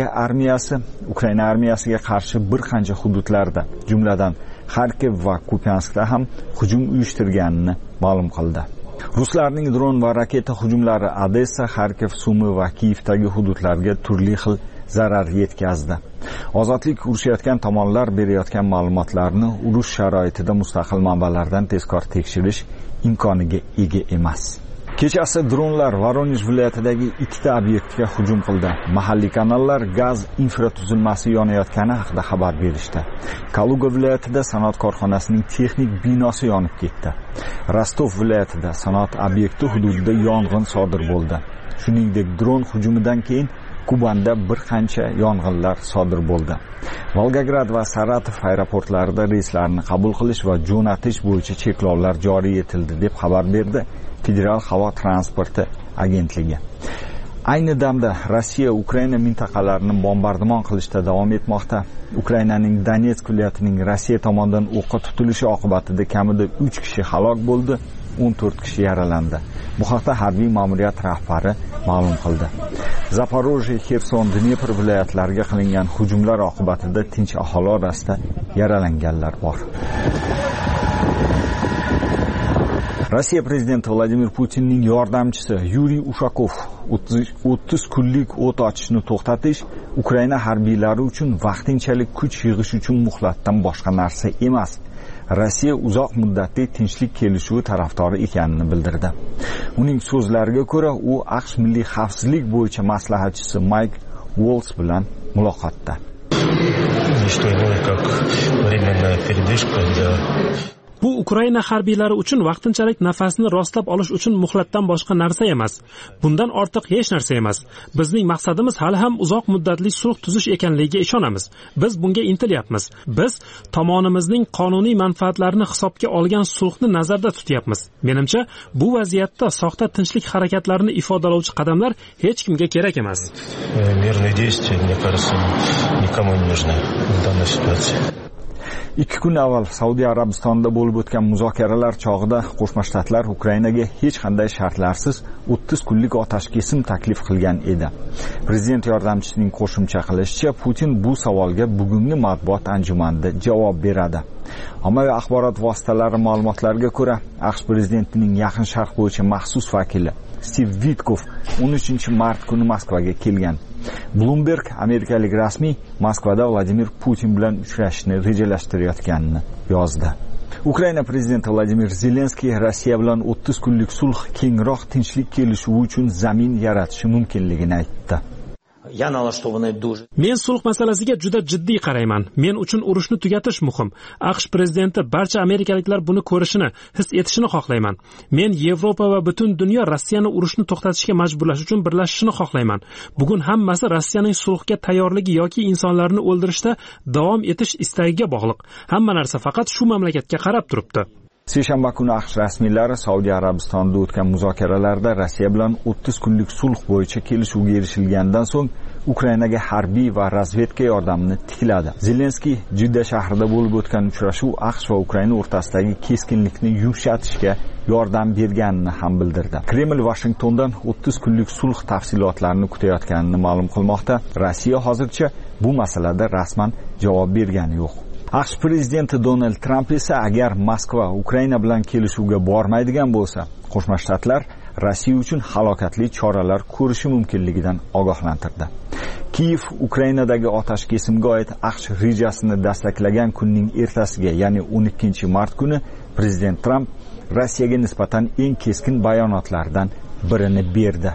armiyasiga qarshi bir qancha hududlarda, jumladan Kharkiv va Kupianskda ham hujum uyushtirganini ma'lum qildi. Ruslarning dron va raketa hujumlari Odessa, Kharkiv, Sumi va Kiyevdagi hududlarga turli xil zarar yetkazdi. Ozodlik urushayotgan tomonlar berayotgan ma'lumotlarni urush sharoitida mustaqil manbalardan tezkor tekshirish imkoniga ega emas. Kechasi dronlar Voronezh viloyatidagi 2 ta obyektga hujum qildi. Mahalliy kanallar gaz infratuzilmasi yonayotgani haqida xabar berishdi. Kaluga viloyatida sanoat korxonasining texnik binosi yonib ketdi. Rostov viloyatida sanoat obyekti hududida yong'in sodir bo'ldi. Shuningdek, dron hujumidan keyin Kubanda bir qancha yong'inlar sodir bo'ldi. Volgograd va Saratov aeroportlarida reyslarni qabul qilish va jo'natish bo'yicha cheklovlar joriy etildi deb xabar berdi Federal havo transporti agentligi. Ayni damda Rossiya Ukraina mintaqalarini bombardimon qilishda davom etmoqda. Ukrainaning Donetsk viloyatining Rossiya tomonidan o'qqa tutilishi oqibatida kamida 3 kishi halok bo'ldi, 14 kishi yaralandi. Bu haqda harbiy ma'muriyat rahbari ma'lum qildi. Zaporojye, Xerson, Dnepr viloyatlariga qilingan hujumlar oqibatida tinch aholi orasida yaralanganlar bor. Rossiya prezidenti Vladimir Putinning yordamchisi Yuriy Ushakov 30 kunlik o't ochishni to'xtatish Ukraina harbiylari uchun vaqtinchalik kuch yig'ish uchun muhlatdan boshqa narsa emas. Rossiya uzoq muddatli tinchlik kelishuvi tarafdori ekanini bildirdi. Uning so'zlariga ko'ra, u AQSh milliy xavfsizlik bo'yicha maslahatchisi Mike Waltz bilan muloqotda. Bu Ukraina harbiylari uchun vaqtinchalik nafasni rostlab olish uchun muhlatdan boshqa narsa emas. Bundan ortiq hech narsa emas. Bizning maqsadimiz hali ham uzoq muddatli sulh tuzish ekanligiga ishonamiz. Biz bunga intilyapmiz. Biz tomonimizning qonuniy manfaatlarini hisobga olgan sulhni nazarda tutyapmiz. Menimcha, bu vaziyatda soxta tinchlik harakatlarini ifodalovchi qadamlar hech kimga kerak emas. Мирные действия, мне кажется, никому не нужны в данной ситуации. 2 kun avval Saudiya Arabistonida bo'lib o'tgan muzokaralar chog'ida Qo'shma Shtatlar Ukrainaga hech qanday shartlarsiz 30 kunlik otash kesim taklif qilgan edi. Prezident yordamchisining qo'shimcha qilishicha, Putin bu savolga bugungi matbuot anjumanida javob beradi. Ommaviy axborot vositalari ma'lumotlariga ko'ra, AQSh prezidentining Yaqin Sharq bo'yicha maxsus vakili Steve Witkoff 13 mart kuni Moskvaga kelgan. Bloomberg amerikalik rasmiy Moskvada Vladimir Putin bilan uchrashishni rejalashtirayotganini yozdi. Ukraina prezidenti Vladimir Zelenskiy Rossiya bilan 30 kunlik sulh kengroq tinchlik kelishuvi uchun zamin yaratishi mumkinligini aytdi. Men sulh masalasiga juda jiddiy qarayman. Men uchun urushni tugatish muhim. AQSh prezidenti barcha amerikaliklar buni ko'rishini, his etishini xohlayman. Men Yevropa va butun dunyo Rossiyani urushni to'xtatishga majburlash uchun birlashishini xohlayman. Bugun hammasi Rossiyaning sulhga tayyorligi yoki insonlarni o'ldirishda davom etish istagiga bog'liq. Hamma narsa faqat shu mamlakatga qarab turibdi. Seshanba kuni AQSh rasmiylari Saudiya Arabistonida o'tgan muzokaralarda Rossiya bilan 30 kunlik sulh bo'yicha kelishuvga erishilgandan so'ng Ukrainaga harbiy va razvedka yordamini tikladi. Zelenskiy Jidda shahrida bo'lib o'tgan uchrashuv AQSh va Ukraina o'rtasidagi keskinlikni yumshatishga yordam berganini ham bildirdi. Kreml Washingtondan 30 kunlik sulh tafsilotlarini kutayotganini ma'lum qilmoqda. Rossiya hozircha bu masalada rasman javob bergani yo'q. AQSh prezidenti Donald Tramp esa agar Moskva Ukraina bilan kelishuvga bormaydigan bo'lsa, Qo'shma Shtatlar Rossiya uchun halokatli choralar ko'rishi mumkinligidan ogohlantirdi. Kiyev Ukrainadagi otash kesimga oid AQSh rejasini dastaklagan kunning ertasiga, ya'ni 12 mart kuni prezident Tramp Rossiyaga nisbatan eng keskin bayonotlardan birini berdi.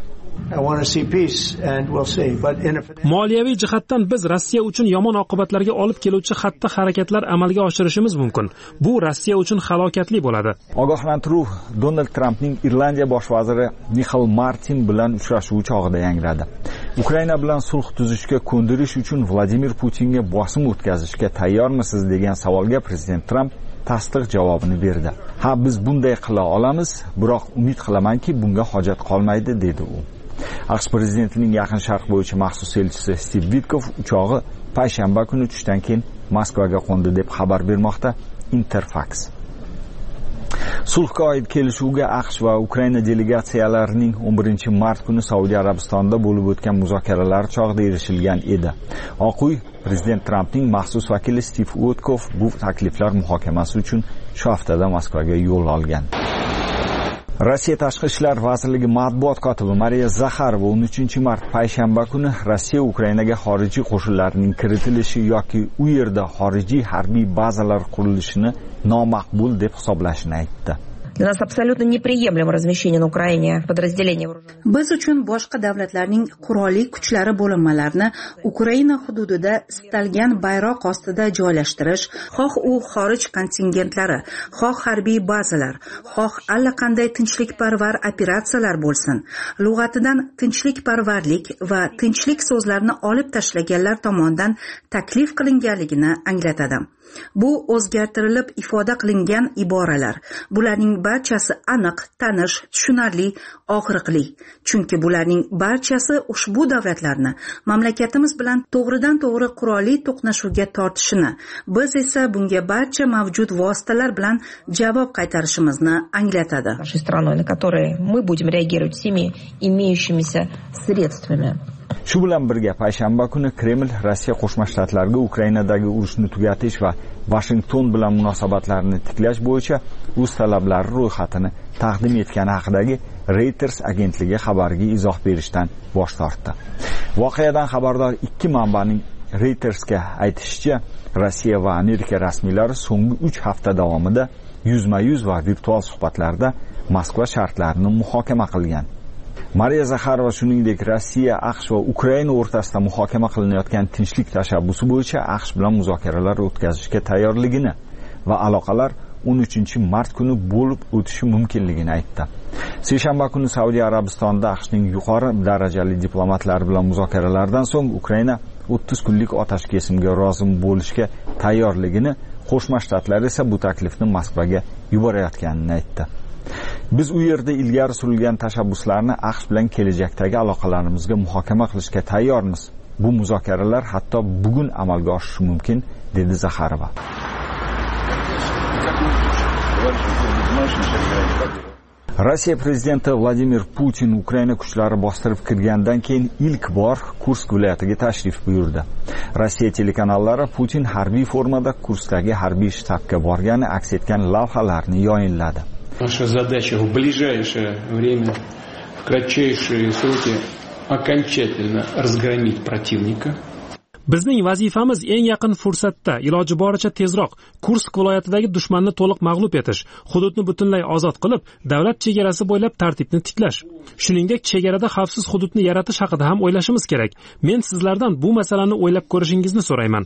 Moliyaviy jihatdan biz Rossiya uchun yomon oqibatlarga olib keluvchi xatti harakatlar amalga oshirishimiz mumkin. Bu Rossiya uchun halokatli bo'ladi. Ogohlantiruv Donald Trampning Irlandiya bosh vaziri Michael Martin bilan uchrashuvi chog'ida yangradi. Ukraina bilan sulh tuzishga ko'ndirish uchun Vladimir Putinga bosim o'tkazishga tayyormisiz degan savolga prezident Tramp tasdiq javobini berdi. Ha, biz bunday qila olamiz, biroq umid qilamanki, bunga hojat qolmaydi, dedi u. AQSh prezidentining Yaqin Sharq bo'yicha maxsus elchisi Steve Witkoff uchog'i payshanba kuni tushdan keyin Moskvaga qo'ndi deb xabar bermoqda Interfax. Sulhga oid kelishuvga AQSh va Ukraina delegatsiyalarining 11 mart kuni Saudiya Arabistonida bo'lib o'tgan muzokaralar chog'ida erishilgan edi. Oq uy prezident Trampning maxsus vakili Steve Witkoff bu takliflar muhokamasi uchun shu haftada Moskvaga yo'l olgan. Rossiya Tashqi ishlar vazirligi matbuot kotibi Mariya Zakharova 13 mart payshanba kuni Rossiya Ukrainaga xorijiy qo'shinlarning kiritilishi yoki u yerda xorijiy harbiy bazalar qurilishini nomaqbul deb hisoblashini aytdi. Для нас абсолютно неприемлемо размещение на Украине подразделений вооруженных. Biz uchun boshqa davlatlarning qurolli kuchlari bo'linmalarini Ukraina hududida istalgan bayroq ostida joylashtirish, xoh u xorij kontingentlari, xoh harbiy bazalar, xoh allaqanday tinchlikparvar operatsiyalar bo'lsin, lug'atidan tinchlikparvarlik va tinchlik so'zlarini olib tashlaganlar tomonidan taklif qilinganligini anglatadi. Bu o'zgartirilib ifoda qilingan iboralar. Bularning barchasi aniq, tanish, tushunarli, og'riqli. Chunki bularning barchasi ushbu davlatlarni mamlakatimiz bilan to'g'ridan-to'g'ri qurolli to'qnashuvga tortishini, biz esa bunga barcha mavjud vositalar bilan javob qaytarishimizni anglatadi. Нашей страной, на которые мы будем реагировать всеми имеющимися средствами. Shu bilan birga payshanba kuni Kreml Rossiya Qo'shma Shtatlariga Ukrainadagi urushni tugatish va Washington bilan munosabatlarni tiklash bo'yicha o'z talablari ro'yxatini taqdim etgani haqidagi Reuters agentligi xabariga izoh berishdan bosh tortdi. Voqeadan xabardor ikki manbaning Reutersga aytishicha, Rossiya va Amerika rasmiylari so'nggi 3 hafta davomida yuzma-yuz va virtual suhbatlarda Moskva shartlarini muhokama qilgan. Mariya Zakharova shuningdek Rossiya, AQSh va Ukraina o'rtasida muhokama qilinayotgan tinchlik tashabbusi bo'yicha AQSh bilan muzokaralar o'tkazishga tayyorligini va aloqalar 13-mart kuni bo'lib o'tishi mumkinligini aytdi. Seshanba kuni Saudiya Arabistonida AQShning yuqori darajali diplomatlari bilan muzokaralardan so'ng Ukraina 30 kunlik otashkesimga rozi bo'lishga tayyorligini, Qo'shma Shtatlar esa bu taklifni Moskvaga yuborayotganini aytdi. Biz u yerda ilgari surilgan tashabbuslarni AQSh bilan kelajakdagi aloqalarimizga muhokama qilishga tayyormiz. Bu muzokaralar hatto bugun amalga oshishi mumkin, dedi Zakharova. Rossiya prezidenti Vladimir Putin Ukraina kuchlari bostirib kirgandan keyin ilk bor Kursk viloyatiga tashrif buyurdi. Rossiya telekanallari Putin harbiy formada Kurskdagi harbiy shtabga borgani aks etgan lavhalarni yayinladi. Наша задача в ближайшее время, в кратчайшие сроки окончательно разгромить противника. Bizning vazifamiz eng yaqin fursatda iloji boricha tezroq Kursk viloyatidagi dushmanni to'liq mag'lub etish, hududni butunlay ozod qilib, davlat chegarasi bo'ylab tartibni tiklash. Shuningdek, chegarada xavfsiz hududni yaratish haqida ham o'ylashimiz kerak. Men sizlardan bu masalani o'ylab ko'rishingizni so'rayman.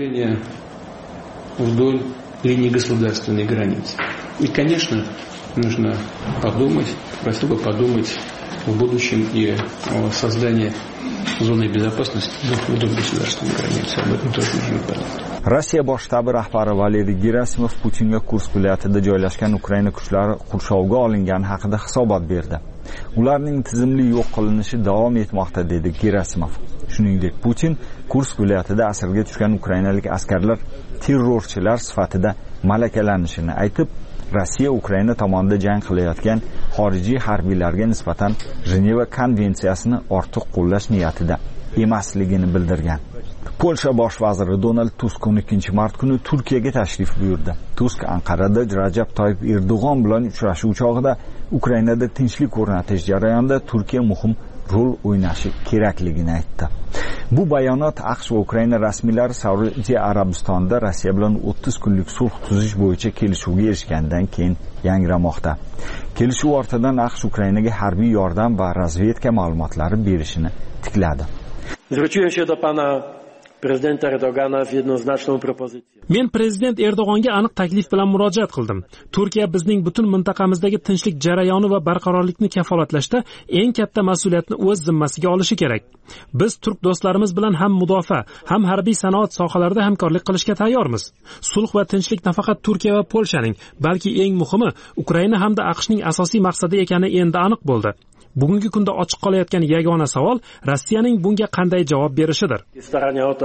Вдоль линии государственной границы. И, конечно, нужно подумать, просил бы подумать в будущем и о создании зоны безопасности вдоль государственной границы. Об этом тоже нужно подумать. Rossiya bosh shtabi rahbari Valeriy Gerasimov Putinga Kursk viloyatida joylashgan Ukraina kuchlari qurshovga olingani haqida hisobot berdi. Ularning tizimli yo'q qilinishi davom etmoqda, dedi Gerasimov. Shuningdek, Putin Kursk viloyatida asirga tushgan ukrainalik askarlar terrorchilar sifatida malakalanishini aytib, Rossiya Ukraina tomonidan jang qilayotgan xorijiy harbiylarga nisbatan Jeneva konvensiyasini ortiq qo'llash niyatida emasligini bildirgan. Polsha bosh vaziri Donald Tusk 12-mart kuni Turkiyaga tashrif buyurdi. Tusk Anqarada Rajab Toyyib Erdo'g'on bilan uchrashuv chog'ida Ukrainada tinchlik o'rnatish jarayonida Turkiya muhim rol o'ynashi kerakligini aytdi. Bu bayonot AQSh va Ukraina rasmiylari Saudiya Arabistonida Rossiya bilan 30 kunlik sulh tuzish bo'yicha kelishuvga erishgandan keyin yangramoqda. Kelishuv ortidan AQSh Ukrainaga harbiy yordam va razvedka ma'lumotlari berishini tikladi. Zwróciłem się do pana prezydenta Erdogana z jednoznaczną propozycją. Men prezident Erdo'g'onga aniq taklif bilan murojaat qildim. Turkiya bizning butun mintaqamizdagi tinchlik jarayoni va barqarorlikni kafolatlashda eng katta mas'uliyatni o'z zimmasiga olishi kerak. Biz turk do'stlarimiz bilan ham mudofaa, ham harbiy sanoat sohalarida hamkorlik qilishga tayyormiz. Sulh va tinchlik nafaqat Turkiya va Polshaning, balki eng muhimi Ukraina hamda AQShning asosiy maqsadi ekani endi aniq bo'ldi. Bugungi kunda ochiq qolayotgan yagona savol Rossiyaning bunga qanday javob berishidir. Starania o to,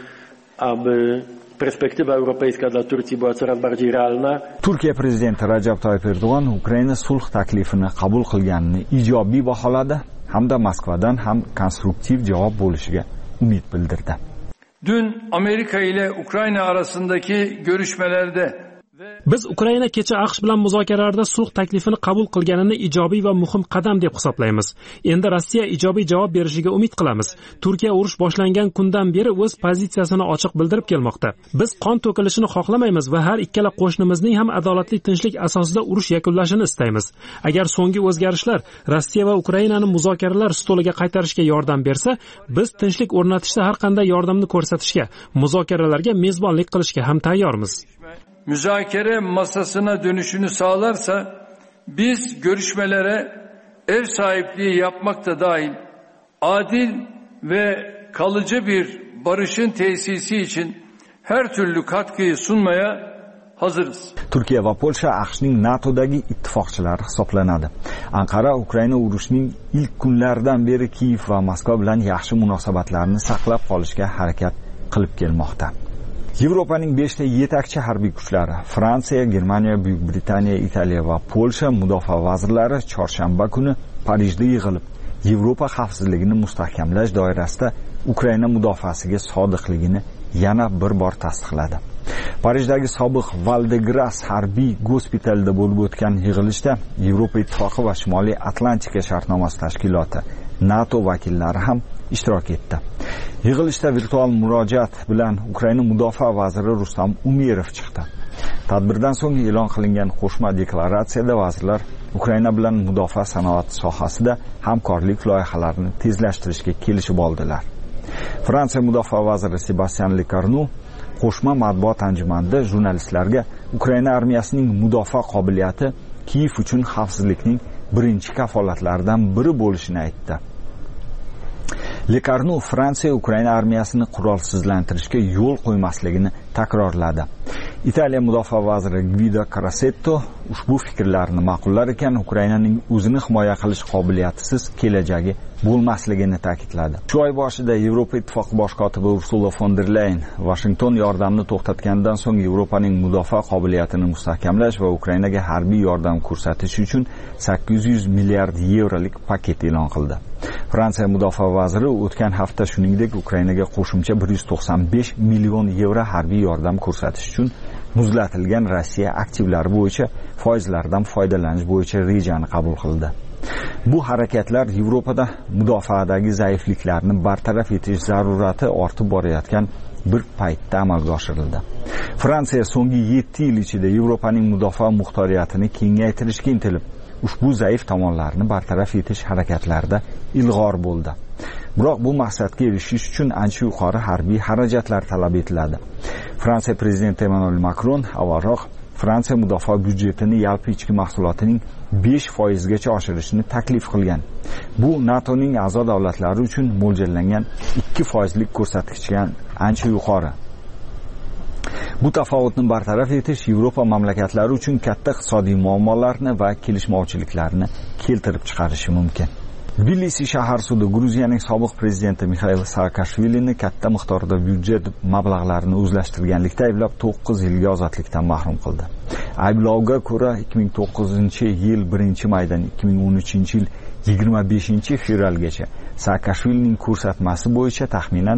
aby perspektywa europejska dla Turcji była coraz bardziej realna. Turkiya prezidenti Rajab Toyyib Erdo'g'on Ukraina sulh taklifini qabul qilganini ijobiy baholadi hamda Moskvadan ham konstruktiv javob bo'lishiga umid bildirdi. Dün Amerika ile Ukrayna arasındaki görüşmelerde Biz Ukraina kecha AQSh bilan muzokaralarda sulh taklifini qabul qilganini ijobiy va muhim qadam deb hisoblaymiz. Endi Rossiya ijobiy javob berishiga umid qilamiz. Turkiya urush boshlangan kundan beri o'z pozitsiyasini ochiq bildirib kelmoqda. Biz qon to'kilishini xohlamaymiz va har ikkala qo'shnimizning ham adolatli tinchlik asosida urush yakunlashini istaymiz. Agar so'nggi o'zgarishlar Rossiya va Ukrainani muzokaralar stoliga qaytarishga yordam bersa, biz tinchlik o'rnatishda har qanday yordamni ko'rsatishga, muzokaralarga mezbonlik qilishga ham tayyormiz. Müzakere masasına dönüşünü sağlarsa biz görüşmelere ev sahipliği yapmak da dahil adil ve kalıcı bir barışın tesisi için her türlü katkıyı sunmaya hazırız. Turkiya va Polsha AQShning NATOdagi ittifoqchilari hisoblanadi. Anqara Ukraina urushining ilk kunlaridan beri Kiyev va Moskva bilan yaxshi munosabatlarni saqlab qolishga harakat qilib kelmoqda. Yevropaning 5 ta yetakchi harbiy kuchlari Fransiya, Germaniya, Buyuk Britaniya, Italiya va Polsha mudofaa vazirlari chorshanba kuni Parijda yig'ilib, Yevropa xavfsizligini mustahkamlash doirasida Ukraina mudofaasiga sodiqligini yana bir bor tasdiqladi. Parijdagi sobiq Val-de-Gras harbiy gospitalida bo'lib o'tgan yig'ilishda Yevropa Ittifoqi va Shimoliy Atlantika shartnomasi tashkiloti NATO vakillari ham ishtirok etdi. Yig'ilishda virtual murojaat bilan Ukraina mudofaa vaziri Rustam Umerov chiqdi. Tadbirdan so'ng e'lon qilingan qo'shma deklaratsiyada vazirlar Ukraina bilan mudofaa sanoati sohasida hamkorlik loyihalarini tezlashtirishga kelishib oldilar. Fransiya mudofaa vaziri Sebastien Lecornu qo'shma matbuot anjumanida jurnalistlarga Ukraina armiyasining mudofaa qobiliyati Kiyev uchun xavfsizlikning birinchi kafolatlaridan biri bo'lishini aytdi. Lecornu Fransiya Ukraina armiyasini qurolsizlantirishga yo'l qo'ymasligini takrorladi. Italiya mudofaa vaziri Guido Crosetto ushbu fikrlarni ma'qullar ekan, Ukrainaning o'zini himoya qilish qobiliyatisiz kelajagi bo'lmasligini ta'kidladi. Shu oy boshida Yevropa Ittifoqi bosh kotibi Ursula von der Leyen Washington yordamni to'xtatgandan so'ng Yevropaning mudofaa qobiliyatini mustahkamlash va Ukrainaga harbiy yordam ko'rsatish uchun 800 milliard yevrolik paket e'lon qildi. Fransiya mudofaa vaziri o'tgan hafta shuningdek Ukrainaga qo'shimcha 195 million yevro harbiy yordam ko'rsatish uchun muzlatilgan Rossiya aktivlari bo'yicha foizlardan foydalanish bo'yicha rejani qabul qildi. Bu harakatlar Yevropada mudofaadagi zaifliklarni bartaraf etish zarurati ortib borayotgan bir paytda amalga oshirildi. Fransiya so'nggi 7 yil ichida Yevropaning mudofaa muxtoriyatini kengaytirishga intilib, ushbu zaif tomonlarni bartaraf etish harakatlarida ilg'or bo'ldi. Biroq bu maqsadga erishish uchun ancha yuqori harbiy xarajatlar talab etiladi. Fransiya prezidenti Emmanuel Macron avvalroq Fransiya mudofaa byudjetini yalpi ichki mahsulotining 5% gacha oshirishni taklif qilgan. Bu NATOning a'zo davlatlari uchun mo'ljallangan 2% lik ko'rsatkichdan ancha yuqori. Bu tafovutni bartaraf etish Yevropa mamlakatlari uchun katta iqtisodiy muammolarni va kelishmovchiliklarni keltirib chiqarishi mumkin. Tbilisi shahar sudi Gruziyaning sobiq prezidenti Mixail Saakashvilini katta miqdorda byudjet mablag'larini o'zlashtirganlikda ayblab 9 yilga ozodlikdan mahrum qildi. Ayblovga ko'ra 2009-yil 1-maydan 2013-yil 25-fevralgacha Saakashvilining ko'rsatmasi bo'yicha taxminan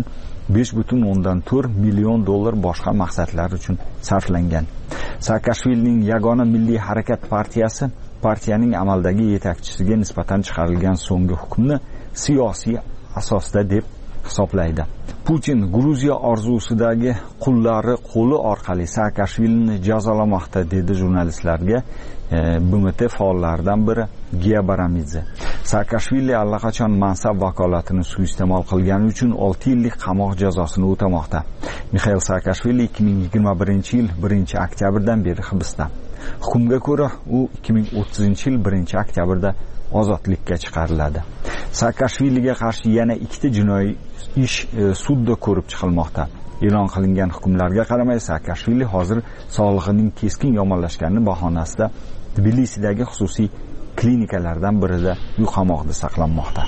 5,4 million dollar boshqa maqsadlar uchun sarflangan. Saakashvilining yagona milliy harakat partiyasi partiyaning amaldagi yetakchisiga nisbatan chiqarilgan so'nggi hukmni siyosiy asosda deb hisoblaydi. Putin Gruziya orzusidagi qullari qo'li orqali Saakashvilini jazolamoqda dedi jurnalistlarga BMT faollaridan biri Gia Baramidze. Saakashvili allaqachon mansab vakolatini suiiste'mol qilgani uchun 6 yillik qamoq jazosini o'tamoqda. Mixail Saakashvili 2021-yil 1-oktyabrdan beri hibsda. Hukmga ko'ra u 2030-yil 1-oktyabrda ozodlikka chiqariladi. Saakashviliga qarshi yana 2 ta jinoiy ish sudda ko'rib chiqilmoqda. E'lon qilingan hukmlarga qaramay Saakashvili hozir sog'lig'ining keskin yomonlashgani bahonasida Tbilisidagi xususiy klinikalardan birida qamoqda saqlanmoqda.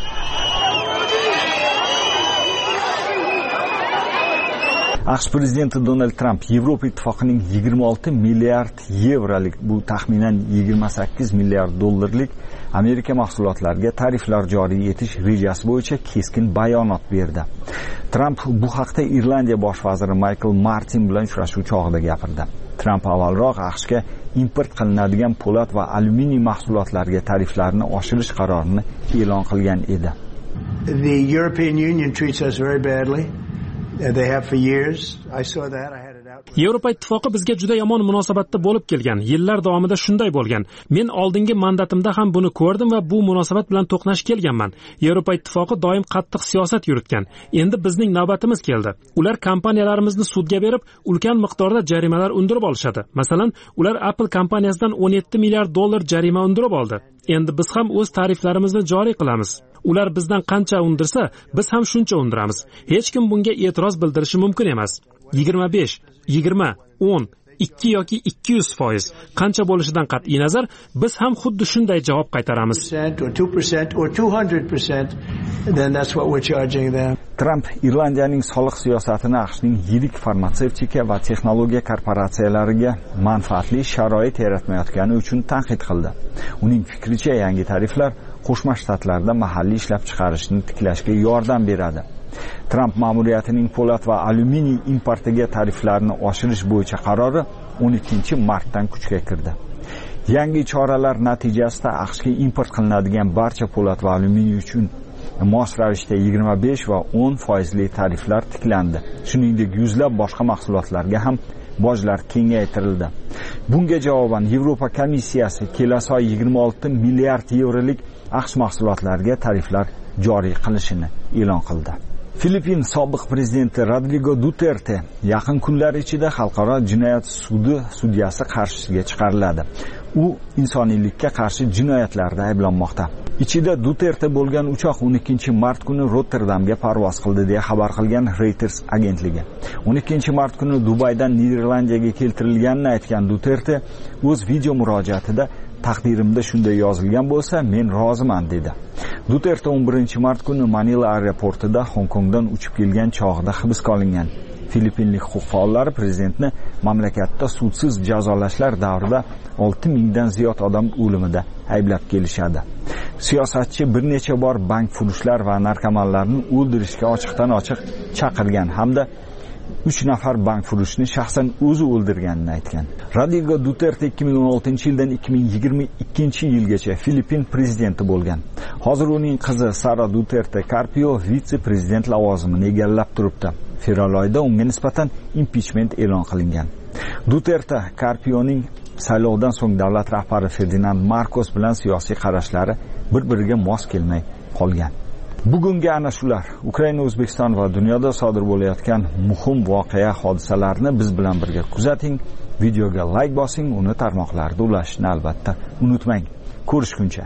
AQSh prezidenti Donald Trump Yevropa ittifoqining 26 milliard yevrolik, bu taxminan 28 milliard dollarlik Amerika mahsulotlariga tariflar joriy etish rejasi bo'yicha keskin bayonot berdi. Trump bu haqda Irlandiya bosh vaziri Michael Martin bilan uchrashuv chog'ida gapirdi. Trump avvalroq AQShga import qilinadigan po'lat va alyuminiy mahsulotlariga tariflarni oshirish qarorini e'lon qilgan edi. The European Union treats us very badly. They have for years. I saw that. I had it out. Yevropa ittifoqi bizga juda yomon munosabatda bo'lib kelgan. Yillar davomida shunday bo'lgan. Men oldingi mandatimda ham buni ko'rdim va bu munosabat bilan to'qnash kelganman. Yevropa ittifoqi doim qattiq siyosat yuritgan. Endi bizning navbatimiz keldi. Ular kompaniyalarimizni sudga berib, ulkan miqdorda jarimalar undirib olishadi. Masalan, ular Apple kompaniyasidan 17 milliard dollar jarima undirib oldi. Endi biz ham o'z tariflarimizni joriy qilamiz. ular bizdan qancha undirsa biz ham shuncha undiramiz. Hech kim bunga e'tiroz bildirishi mumkin emas. 25, 20, 10, 2 yoki 200% qancha bo'lishidan qat'iy nazar biz ham xuddi shunday javob qaytaramiz. Tramp Irlandiyaning soliq siyosatini AQShning yirik farmatsevtika va texnologiya korporatsiyalariga manfaatli sharoit yaratmayotgani uchun tanqid qildi. Uning fikricha, yangi tariflar Qo'shma Shtatlarda mahalliy ishlab chiqarishni tiklashga yordam beradi. Tramp ma'muriyatining po'lat va alyuminiy importiga tariflarni oshirish bo'yicha qarori 12-martdan kuchga kirdi. Yangi choralar natijasida AQShga import qilinadigan barcha po'lat va alyuminiy uchun mos ravishda 25 va 10% tariflar tiklandi. Shuningdek, yuzlab boshqa mahsulotlarga ham bojlar kengaytirildi. Bunga javoban Yevropa komissiyasi kelasi oy 26 milliard yevrolik AQSh mahsulotlariga tariflar joriy qilishini e'lon qildi. Filippin sobiq prezidenti Rodrigo Duterte yaqin kunlar ichida xalqaro jinoyat sudi sudyasi qarshisiga chiqariladi. U insoniylikka qarshi jinoyatlarda ayblanmoqda. Ichida Duterte bo'lgan uchoq 12-mart kuni Rotterdamga parvoz qildi deya xabar qilgan Reuters agentligi. 12-mart kuni Dubaydan Niderlandiyaga keltirilganini aytgan Duterte o'z video murojaatida taqdirimda shunday yozilgan bo'lsa, men roziman dedi. Duterte 11-mart kuni Manila aeroportida Hong Kongdan uchib kelgan chog'ida hibsga olingan. Filippinlik huquq faollari prezidentni mamlakatda sudsiz jazolashlar davrida 6000 dan ziyod odam o'limida ayblab kelishadi. Siyosatchi bir necha bor bankfurushlar va narkomanlarni o'ldirishga ochiqdan-ochiq chaqirgan hamda 3 nafar bankfurushni shaxsan o'zi o'ldirganini aytgan. Rodrigo Duterte 2016-yildan 2022-yilgacha Filippin prezidenti bo'lgan. Hozir uning qizi Sara Duterte Carpio vitse-prezident lavozimini egallab turibdi. Fevral oyida unga nisbatan impichment e'lon qilingan. Duterte Carpioning saylovdan so'ng davlat rahbari Ferdinand Marcos bilan siyosiy qarashlari bir-biriga mos kelmay qolgan. Bugungi ana shular. Ukraina, O'zbekiston va dunyoda sodir bo'layotgan muhim voqea hodisalarni biz bilan birga kuzating. Videoga like bosing, uni tarmoqlarda ulashishni albatta unutmang. Ko'rishguncha.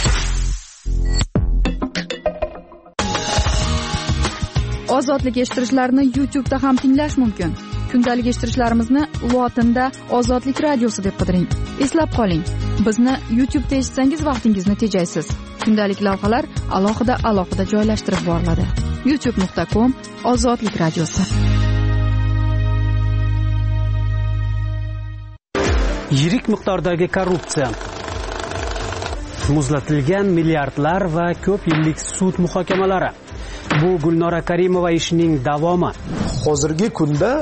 Ozodlik eshittirishlarni YouTube'da ham tinglash mumkin. Kundalik eshittirishlarimizni lotinda Ozodlik radiosi deb qidiring. Eslab qoling, bizni YouTube'da eshitsangiz vaqtingizni tejaysiz. Kundalik lavhalar alohida joylashtirib boriladi. youtube.com/ozodlik radiosi. Yirik miqdordagi korrupsiya, muzlatilgan milliardlar va ko'p yillik sud muhokamalari. Bu Gulnora Karimova ishining davomi. Hozirgi kunda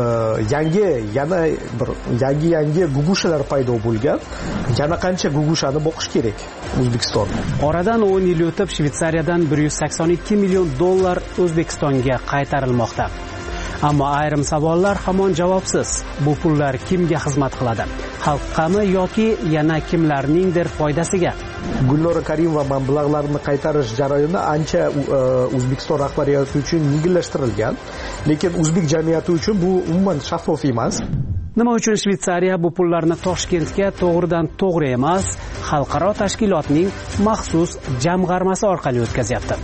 yangi gugushalar paydo bo'lgan. Yana qancha gugushani boqish kerak O'zbekiston? Oradan 10 yil o'tib Shvetsariyadan 182 million dollar O'zbekistonga qaytarilmoqda. Ammo ayrim savollar hamon javobsiz. Bu pullar kimga xizmat qiladi? Xalqqami yoki yana kimlarningdir foydasiga? Gulnora Karimova mablag'larni qaytarish jarayoni ancha O'zbekiston rahbariyati uchun yengillashtirilgan, lekin o'zbek jamiyati uchun bu umuman shaffof emas. Nima uchun Shvetsariya bu pullarni Toshkentga to'g'ridan to'g'ri emas, xalqaro tashkilotning maxsus jamg'armasi orqali o'tkazyapti?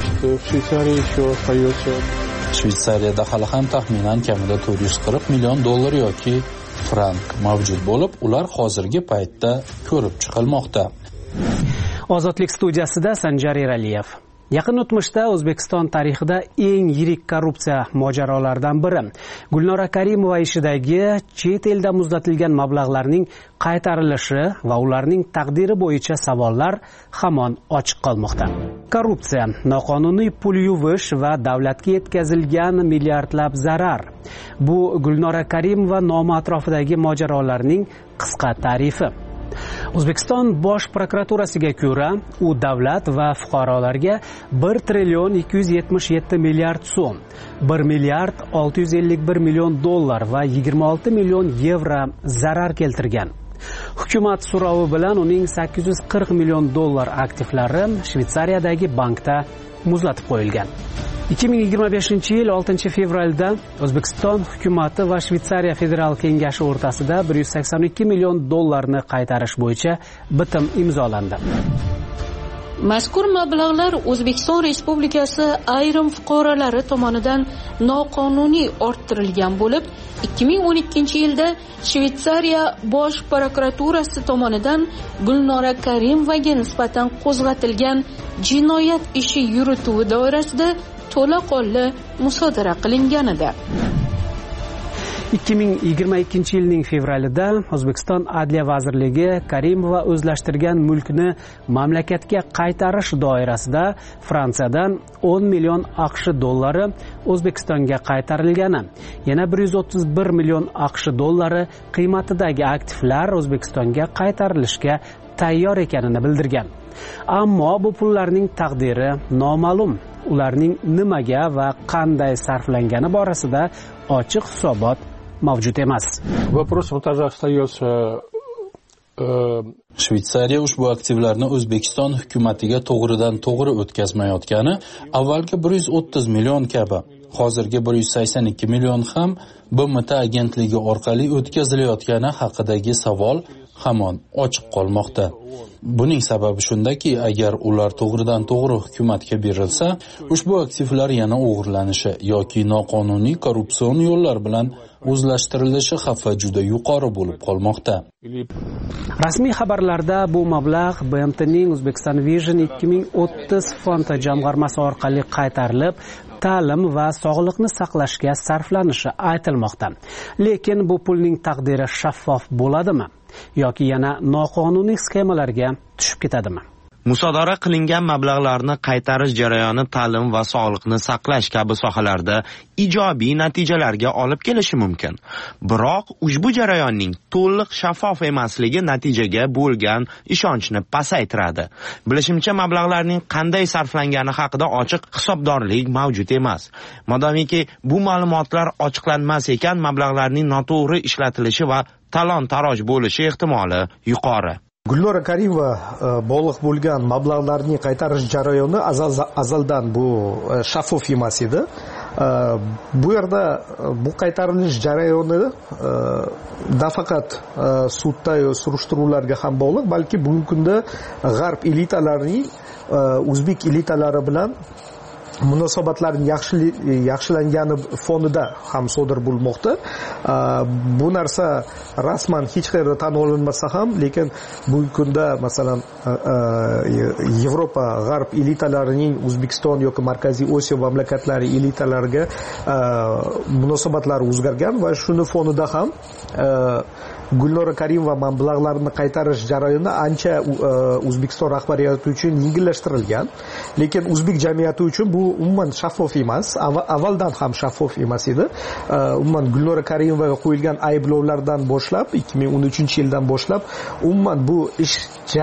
Shvetsariyada hali ham taxminan kamida 440 million dollar yoki frank mavjud bo'lib, ular hozirgi paytda ko'rib chiqilmoqda. Ozodlik studiyasida Sanjar Eraliyev. Yaqin o'tmishda O'zbekiston tarixida eng yirik korrupsiya mojarolaridan biri Gulnora Karimova ishidagi chet elda muzlatilgan mablag'larning qaytarilishi va ularning taqdiri bo'yicha savollar hamon ochiq qolmoqda. Korrupsiya, noqonuniy pul yuvish va davlatga yetkazilgan milliardlab zarar. Bu Gulnora Karimova nomi atrofidagi mojarolarning qisqa tarifi. O'zbekiston bosh prokuraturasiga ko'ra, u davlat va fuqarolarga 1 trillion 277 milliard so'm, 1 milliard 651 million dollar va 26 million yevro zarar keltirgan. Hukumat so'rovi bilan uning 840 million dollar aktivlari Shvetsariyadagi bankda muzlatib qo'yilgan. 2025-yil 6-fevralda O'zbekiston hukumati va Shvetsariya federal kengashi o'rtasida 182 million dollarni qaytarish bo'yicha bitim imzolandi. Mazkur mablag'lar O'zbekiston Respublikasi ayrim fuqarolari tomonidan noqonuniy orttirilgan bo'lib, 2012-yilda Shveysariya bosh prokuraturasi tomonidan Gulnora Karimovaga nisbatan qo'zg'atilgan jinoyat ishi yurituvi doirasida to'laqonli musodara qilingan edi. 2022 yilning fevralida O'zbekiston Adliya vazirligi Karimova o'zlashtirgan mulkni mamlakatga qaytarish doirasida Fransiyadan 10 million AQSh dollari O'zbekistonga qaytarilgani, yana 131 million AQSh dollari qiymatidagi aktivlar O'zbekistonga qaytarilishga tayyor ekanini bildirgan. Ammo bu pullarning taqdiri noma'lum. Ularning nimaga va qanday sarflangani borasida ochiq hisobot mavjud emas. Shveysariya ushbu aktivlarni O'zbekiston hukumatiga to'g'ridan to'g'ri o'tkazmayotgani avvalgi 130 million kabi hozirgi 182 million ham BMT agentligi orqali o'tkazilayotgani haqidagi savol hamon ochiq qolmoqda. Buning sababi shundaki, agar ular to'g'ridan to'g'ri hukumatga berilsa, ushbu aktivlar yana o'g'irlanishi yoki noqonuniy korrupsion yo'llar bilan o'zlashtirilishi xavfi juda yuqori bo'lib qolmoqda. Rasmiy xabarlarda bu mablag' BMTning Uzbekistan Vision 2030 fondi jamg'armasi orqali qaytarilib, ta'lim va sog'liqni saqlashga sarflanishi aytilmoqda. Lekin bu pulning taqdiri shaffof bo'ladimi yoki yana noqonuniy sxemalarga tushib ketadimi? Musodara qilingan mablag'larni qaytarish jarayoni ta'lim va sog'liqni saqlash kabi sohalarda ijobiy natijalarga olib kelishi mumkin. Biroq ushbu jarayonning to'liq shaffof emasligi natijaga bo'lgan ishonchni pasaytiradi. Bilishimcha, mablag'larning qanday sarflangani haqida ochiq hisobdorlik mavjud emas. Modomiki bu ma'lumotlar ochiqlanmas ekan, mablag'larning noto'g'ri ishlatilishi va talon-taroj bo'lishi ehtimoli yuqori. Gulnora Karimova bog'liq bo'lgan mablag'larni qaytarish jarayoni azaldan bu shaffof emas edi. Bu yerda bu qaytarilish jarayoni nafaqat sudda surishtiruvlarga ham bog'liq, balki bugungi kunda g'arb elitalarining o'zbek elitalari bilan munosabatlarning yaxshilangani fonida ham sodir bo'lmoqda. Bu narsa rasman hech qayerda tan olinmasa ham, lekin bugungi kunda masalan Yevropa g'arb elitalarining O'zbekiston yoki Markaziy Osiyo mamlakatlari elitalariga munosabatlari o'zgargan va shuni fonida ham Gulnora Karimova mablag'larini qaytarish jarayoni ancha O'zbekiston rahbariyati uchun yengillashtirilgan. Lekin o'zbek jamiyati uchun bu umuman shaffof emas, avvaldan ham shaffof emas edi. Umuman Gulnora Karimovaga qo'yilgan ayblovlardan boshlab 2013-yildan boshlab umuman bu ish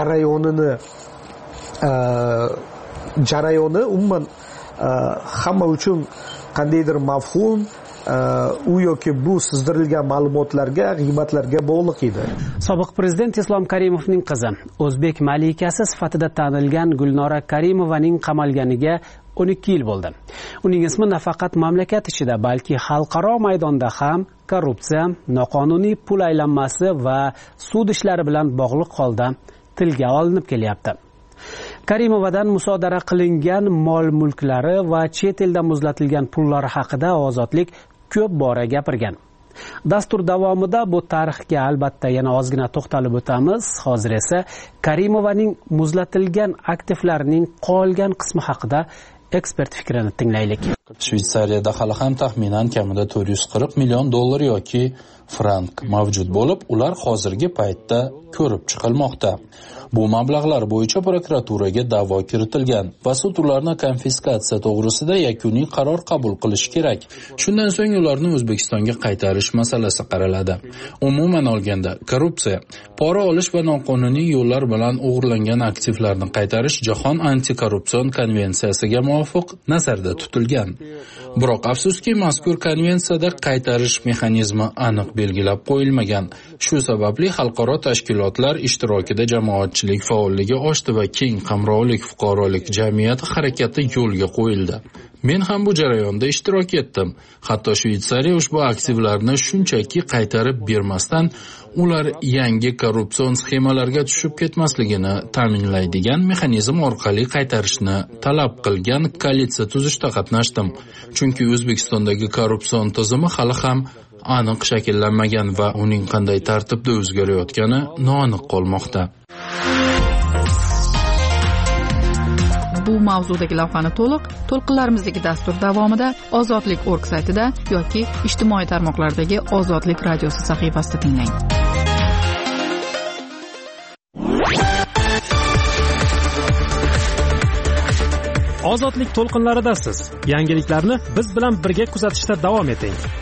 jarayoni umuman hamma uchun qandaydir mavhum u yoki bu sizdirilgan ma'lumotlarga, g'iybatlarga bog'liq edi. Sobiq prezident Islom Karimovning qizi, o'zbek malikasi sifatida tanilgan Gulnora Karimovaning qamalganiga 12 yil bo'ldi. Uning ismi nafaqat mamlakat ichida, balki xalqaro maydonda ham korrupsiya, noqonuniy pul aylanmasi va sud ishlari bilan bog'liq holda tilga olinib kelyapti. Karimovadan musodara qilingan mol-mulklari va chet elda muzlatilgan pullari haqida Ozodlik ko'p bora gapirgan. Dastur davomida bu tarixga albatta yana ozgina to'xtalib o'tamiz. Hozir esa Karimovaning muzlatilgan aktivlarining qolgan qismi haqida ekspert fikrini tinglaylik. Shveysariyada hali ham taxminan kamida 440 million dollar yoki frank mavjud bo'lib, ular hozirgi paytda ko'rib chiqilmoqda. Bu mablag'lar bo'yicha prokuraturaga da'vo kiritilgan va sud ularni konfiskatsiya to'g'risida yakuniy qaror qabul qilishi kerak. Shundan so'ng ularni O'zbekistonga qaytarish masalasi qaraladi. Umuman olganda, korrupsiya, pora olish va noqonuniy yo'llar bilan o'g'irlangan aktivlarni qaytarish Jahon antikorrupsion konvensiyasiga muvofiq nazarda tutilgan. Biroq afsuski, mazkur konvensiyada qaytarish mexanizmi aniq belgilab qo'yilmagan. Shu sababli xalqaro tashkilotlar ishtirokida jamoatchilik faolligi oshdi va keng qamrovlik fuqarolik jamiyati harakati yo'lga qo'yildi. Men ham bu jarayonda ishtirok etdim. Hatto Shvetsariya ushbu aktivlarni shunchaki qaytarib bermasdan ular yangi korrupsion sxemalarga tushib ketmasligini ta'minlaydigan mexanizm orqali qaytarishni talab qilgan koalitsiya tuzishda qatnashdim. Chunki O'zbekistondagi korrupsion tizimi hali ham aniq shakllanmagan va uning qanday tartibda o'zgarayotgani noaniq qolmoqda. Bu mavzudagi lavhani to'lqinlarimizdagi dastur davomida Ozodlik.org saytida yoki ijtimoiy tarmoqlardagi Ozodlik radiosi sahifasida tinglang. Ozodlik to'lqinlaridasiz. Yangiliklarni biz bilan birga kuzatishda davom eting.